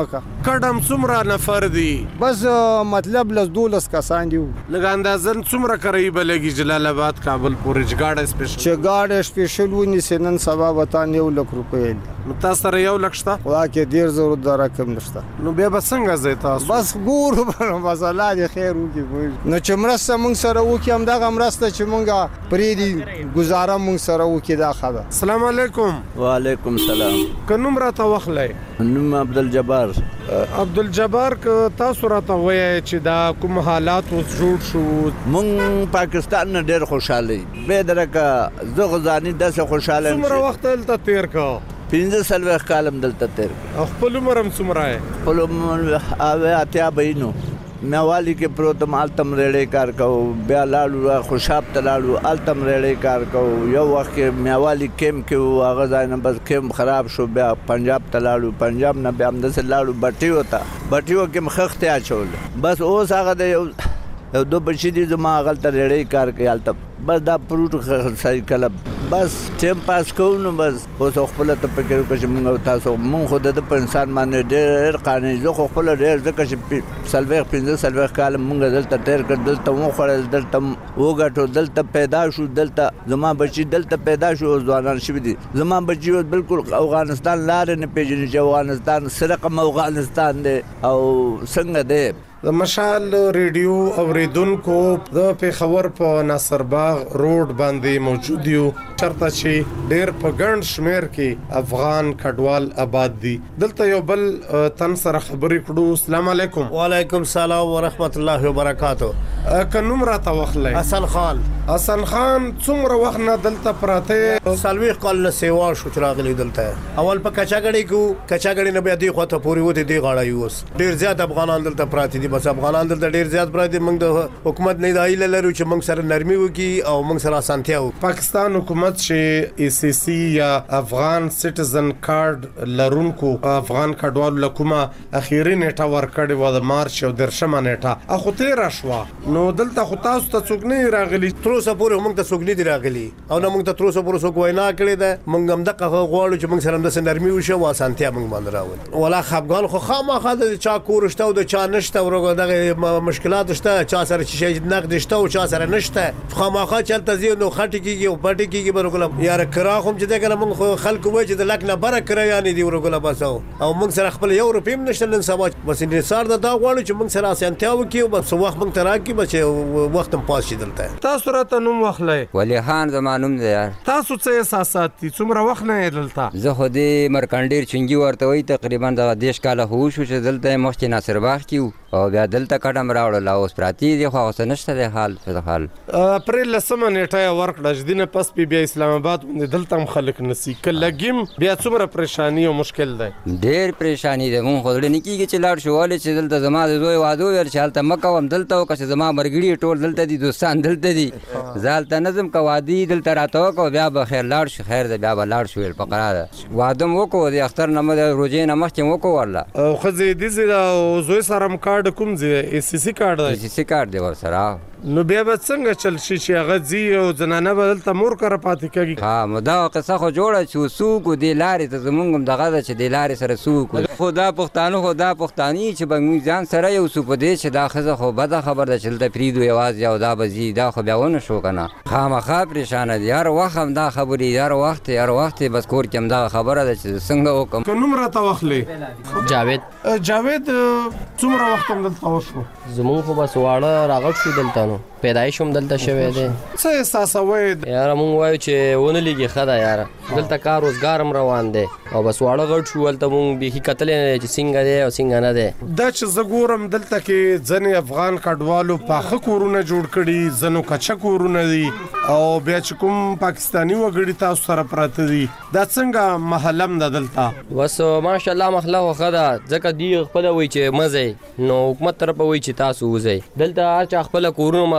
S13: کډم څومره نفر دي؟
S18: بس مطلب لس دولس کسان دي.
S13: لږ اندازن څومره کرایي به لګي جلال آباد کابل پورې چې ګاډی سپیشل
S18: چې ګاډی سپیشل ونیسي نن سبا به تا یو لک روپۍ دي.
S13: نو تاسو سره یو لک شته؟
S18: خدا کې ډېر ضرورت د رقم نشته.
S13: نو بیا به څنګه ځئ تاسو؟
S18: بس ګورو مسله دې خیر وکړي. نو چې مرسته موږ سره وکړي همدغه مرسته چې موږ پرېږدي ګزاره موږ سره وکړي دا ښه ده.
S13: السلام علیکم.
S19: وعلیکم سلام.
S13: که نوم راته واخلی؟
S19: نوم عبدالجبار.
S13: عبدالجبار که تاسو راته وایئ چې دا کوم حالات اوس جوړ شو؟
S19: مونږ پاکستان نه ډېر خوشحاله یو. بېدرکه زه خو ځاني داسې خوشحاله یم.
S13: څومره وخت دلته تېر کړ؟
S19: پنځه څلوېښت کال هم دلته تېر کړ.
S13: او خپل عمر هم څومره یې؟
S19: خپل عمر اویا اتیا به یې نو. میوالي کې پروت م هلته م ریړۍ کار کوو. بیا لاړو خوشاب ته لاړو هلته م ریړۍ کار کوو. یو وخت کې میوالي کیمپ کې وو هغه ځای نه بس کیمپ خراب شو. بیا پنجاب ته لاړو. پنجاب نه بیا همداسې لاړو بټیو ته. بټیو کې م خښتې اچولې. بس اوس هغه د یو یو دو بچي دي زما هغلته ریړۍ کار کوي هلته. بس دا فروټ صحیح کله بس ټایم پاس کوو. نو بس اوس خپله ته فکر وکړه چې مونږ تاسو مونږ خو د ده په انسان باندې ډېر قانع. زه خو خپله ډېر ځکه چې څلوېښت پنځه څلوېښت کاله مونږ دلته تېر کړ. دلته وخوړل دلته وګټو دلته پیدا شو. دلته زما بچي دلته پیدا شو اوس ځوانان شوي دي. زما بچي اوس بالکل افغانستان لارې نه پېژني چې افغانستان څه رقم افغانستان دی او څنګه دی.
S13: د مشال ریډیو اوریدونکو د پېښور په ناصر باغ روډ باندې موجود یو چرته چې ډېر په ګڼ شمېر کې افغان کډوال آباد دي. دلته یو بل تن سره خبرې کړو. السلام علیکم.
S20: وعلیکم السلام ورحمت الله وبرکاتو.
S13: که نوم راته واخلی؟
S20: حسن خان.
S13: حسن خان څومره وخت نه دلته پراته؟
S20: څلوېښت کال نه سیوا شو چې راغلي دلته. اول په کچاګړۍ کې کچاګړۍ نه بیا دې خواته پورې وتې دې غاړه یو. اوس ډېر زیات افغانان دلته پراته دي. بس افغانان دلته ډېر زیات پراته دي. موږ د حکومت نه دا هیله لرو چې موږ سره نرمي وکړي او موږ سره اسانتیا وکړي.
S13: پاکستان حکومت چې ای سی سی یا افغان سټیزن کارت لرونکو افغان کډوالو له کومه اخیري نیټه ورکړې وه د مارچ یو دېرشمه نیټه اخو تېره شوه. نو دلته خو تاسو ته څوک نه راغلي؟
S20: تر اوسه پورې موږ ته څوک نه دي راغلي او نه موږ ته تر اوسه پورې څوک وینا کړې ده. موږ همدغه غواړو چې موږ سره همداسې نرمي وشي او اسانتیا موږ باندې راولي. ولا خفګان خو خامخا د چا کور شته او د چا نشته او دغه مشکلات شته. چا سره چې شی نقد شته او چا سره نشته. خامخا چلته ځي نو خټې کېږي او پټې کېږي. برګله یاره کرا خو چې دی که نه موږ خلکو وایي چې د لک نه بره کرایانې دي ورګله بس او موږ سره خپل یو روپۍ هم نشته نن سبا. بس انحصار د دا غواړو چې موږ سره اسانتیا وکړي او بس وخت موږ ته راکړي بس چې وخت هم پاس شي دلته.
S13: تاسو راته نوم واخلی؟
S21: ولی خان زما نوم دی یار.
S13: تاسو څه احساسات دي؟ څومره وخت نه یې دلته؟
S21: زه خو دې مرکنډیر چنګي ورته وایي تقریبا دغه دېرش کاله خو وشو چې دلته یې مخکې ناصر باغ کې وو او بیا دلته کډم راوړل او اوس پراتې دي خو هغه څه نشته دی حال فلحال.
S13: اپریل لسمه نیټه یې ورکړه چې دې نه پس بیا بیا اسلام آباد باندې دلته هم خلک نسي. که لګیم بیا څومره پریشاني او مشکل دی؟
S21: ډېر پریشاني دی. مونږ خو زړه نه کېږي چې لاړ شو. ولې چې دلته زما د زوی واده وویل چې هلته مه کوم دلته وکړه چې زما ملګري ټول دلته دي دوستان دلته دي. زه هلته نه ځم که واده دلته راته وکړو بیا به خیر لاړ شو. خیر دی بیا به لاړ شو ویل په قراره. واده م وکړو د اختر نه د روژې نه مخکې م وکړو والله.
S13: او ښځې دي زه او زوی سره م کارډ کوم ځای ای سی سی کارډ دی؟
S21: ای سی سی کارډ دی ورسره.
S13: نو بیا به څنګه چل شي چې هغه ځي او زنانه به دلته مور کره پاتې کېږي؟
S21: ها نو دغه قصه خو جوړه چې څوک دې لارې ته زمونږ هم دغه ده چې دې لارې سره څوک خو دا پښتانه خو دا پښتاني چې به موږ ځان سره یوسو په دې چې دا ښځه خو بده خبر ده چې دلته پرېږدو یوازې او دا به ځي دا خو بیا ونه شو که نه. خامخا پرېشانه دي. هر وخت هم دا خبرې هر وخت هر وخت بس کور کې همدغه خبره ده چې څنګه وکړم.
S13: که نوم راته واخلې؟
S22: جاوید.
S13: جاوید څومره وخت هم دلته وشو؟
S22: زمونږ خو بس واړه راغټ شو دلته نو پیدایش هم دلته شوی دی.
S13: څه احساسوئ؟
S22: یاره مونږ وایو چې ونه لګي ښه ده یاره. دلته کار روزګار هم روان دی او بس واړه غټ شو. هلته مونږ بیخي کتلی نه دی چې څنګه دی او څنګه نه دی.
S13: دا چې زه ګورم دلته کې ځینې افغان کډوالو پاخه کورونه جوړ کړي ځینو کچه کورونه دي او بیا چې کوم پاکستاني وګړي تاسو سره پراته دي دا څنګه محلم ده دلته؟
S22: بس ماشاءالله محله خو ښه ده ځکه دوی خپله وایي چې مه ځئ نو حکومت طرفه وایي چې تاسو وځئ. دلته هر چا خپله کورونه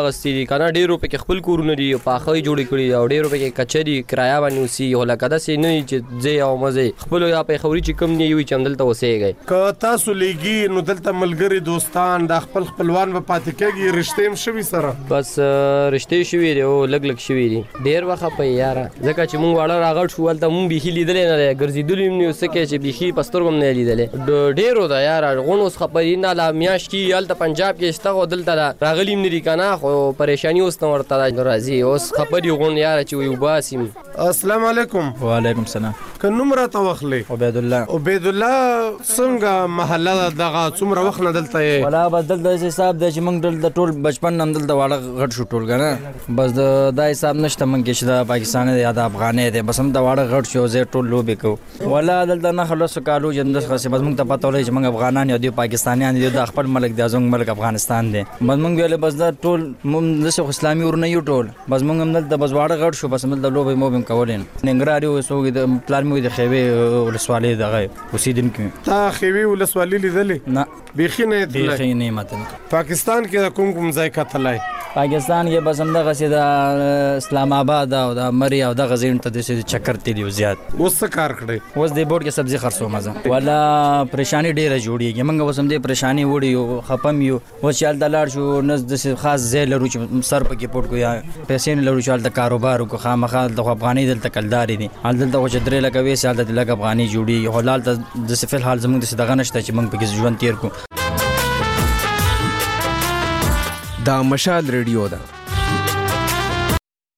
S22: غستې دي کنه ډېرو پکې خپل کورونه دي پاخه جوړې کړي او ډېرو پکې کچري کرایه باندې اوسي او لکه داسې نه چې ځای او مزه خپل یا په خوري چې کم نه وي چې همدلته اوسېږي
S13: که تاسو لګي نو دلته ملګري دوستان د خپل خپلوان په پاتې کېږي رښتې هم شوي سره
S22: بس رښتې شوي دي او لږ لږ شوي دي ډېر وخت په یاره ځکه چې مونږ واړه راغټ شو هلته مونږ بیخي لیدلی نه دی ګرځېدلي هم نه یو څه کې چې بیخي په سترګو هم نه یې لیدلی ډېرو ده یاره غونډ اوس خبرې نه لا میاشت کېږي هلته پنجاب کې شته خو دلته ده راغلي هم نه دي که نه خو پریشاني اوس نه ورته راځي اوس خبرې غونډ یاره چې وي وباسي
S13: السلام علیکم.
S3: وعلیکم السلام.
S13: که نوم راته واخلئ.
S3: عبید الله.
S13: عبید الله څنګه محله ده دغه څومره وخت نه دلته یې؟
S3: ولا بس دلته داسې حساب دی چې موږ دلته ټول بچپن نه همدلته واړه غټ شو ټول که نه بس دا حساب نشته موږ کې چې د پاکستان دی یا د افغانۍ دی بس همدا واړه غټ شو زه ټول لوبې کوو ولا دلته نه خلصو کالو چې همداسې بس موږ ته پته ولګي چې موږ افغانان یو دی پاکستانیان دي د خپل ملک دی زموږ ملک افغانستان دی بس موږ ویل بس دا ټول موږ داسې اسلامي ورونه یو ټول بس موږ همدلته بس واړه غټ شو بس همدلته لوبې موبې هم کولې ننګرهار یو څوک د پلار مې د خیوې ولسوالۍ دغه اوسېدونکی
S13: تا خیوې ولسوالۍ لیدلې؟
S3: نه
S13: بیخي نه یې تللی؟
S3: بیخي نه یم تللی.
S13: پاکستان کې د کوم کوم ځای کتلی؟
S3: پاکستان کې بس همدغسې د اسلام آباد او د مرۍ او دغه ځایونو ته داسې چکر تللی و زیات.
S13: اوس څه کار کړی؟
S3: اوس دې بورډ کې سبزي خرڅوم زه ولا پریشاني ډېره جوړېږي موږ اوس همدې پریشاني وړي یو خفه م یو اوس چې هلته لاړ شو نه داسې خاص ځای لرو چې سر پکې پټ کړو یا پیسې نه لرو چې هلته کاروبار وکړو خامخا هلته خو افغانۍ دلته کلدارې دي هلته خو چې درې لکه ویسې هلته د لږ افغانۍ جوړېږي خو هلته داسې فی الحال زموږ داسې دغه نشته چې موږ پکې ژوند تېر کړو.
S4: دا مشال ریډیو ده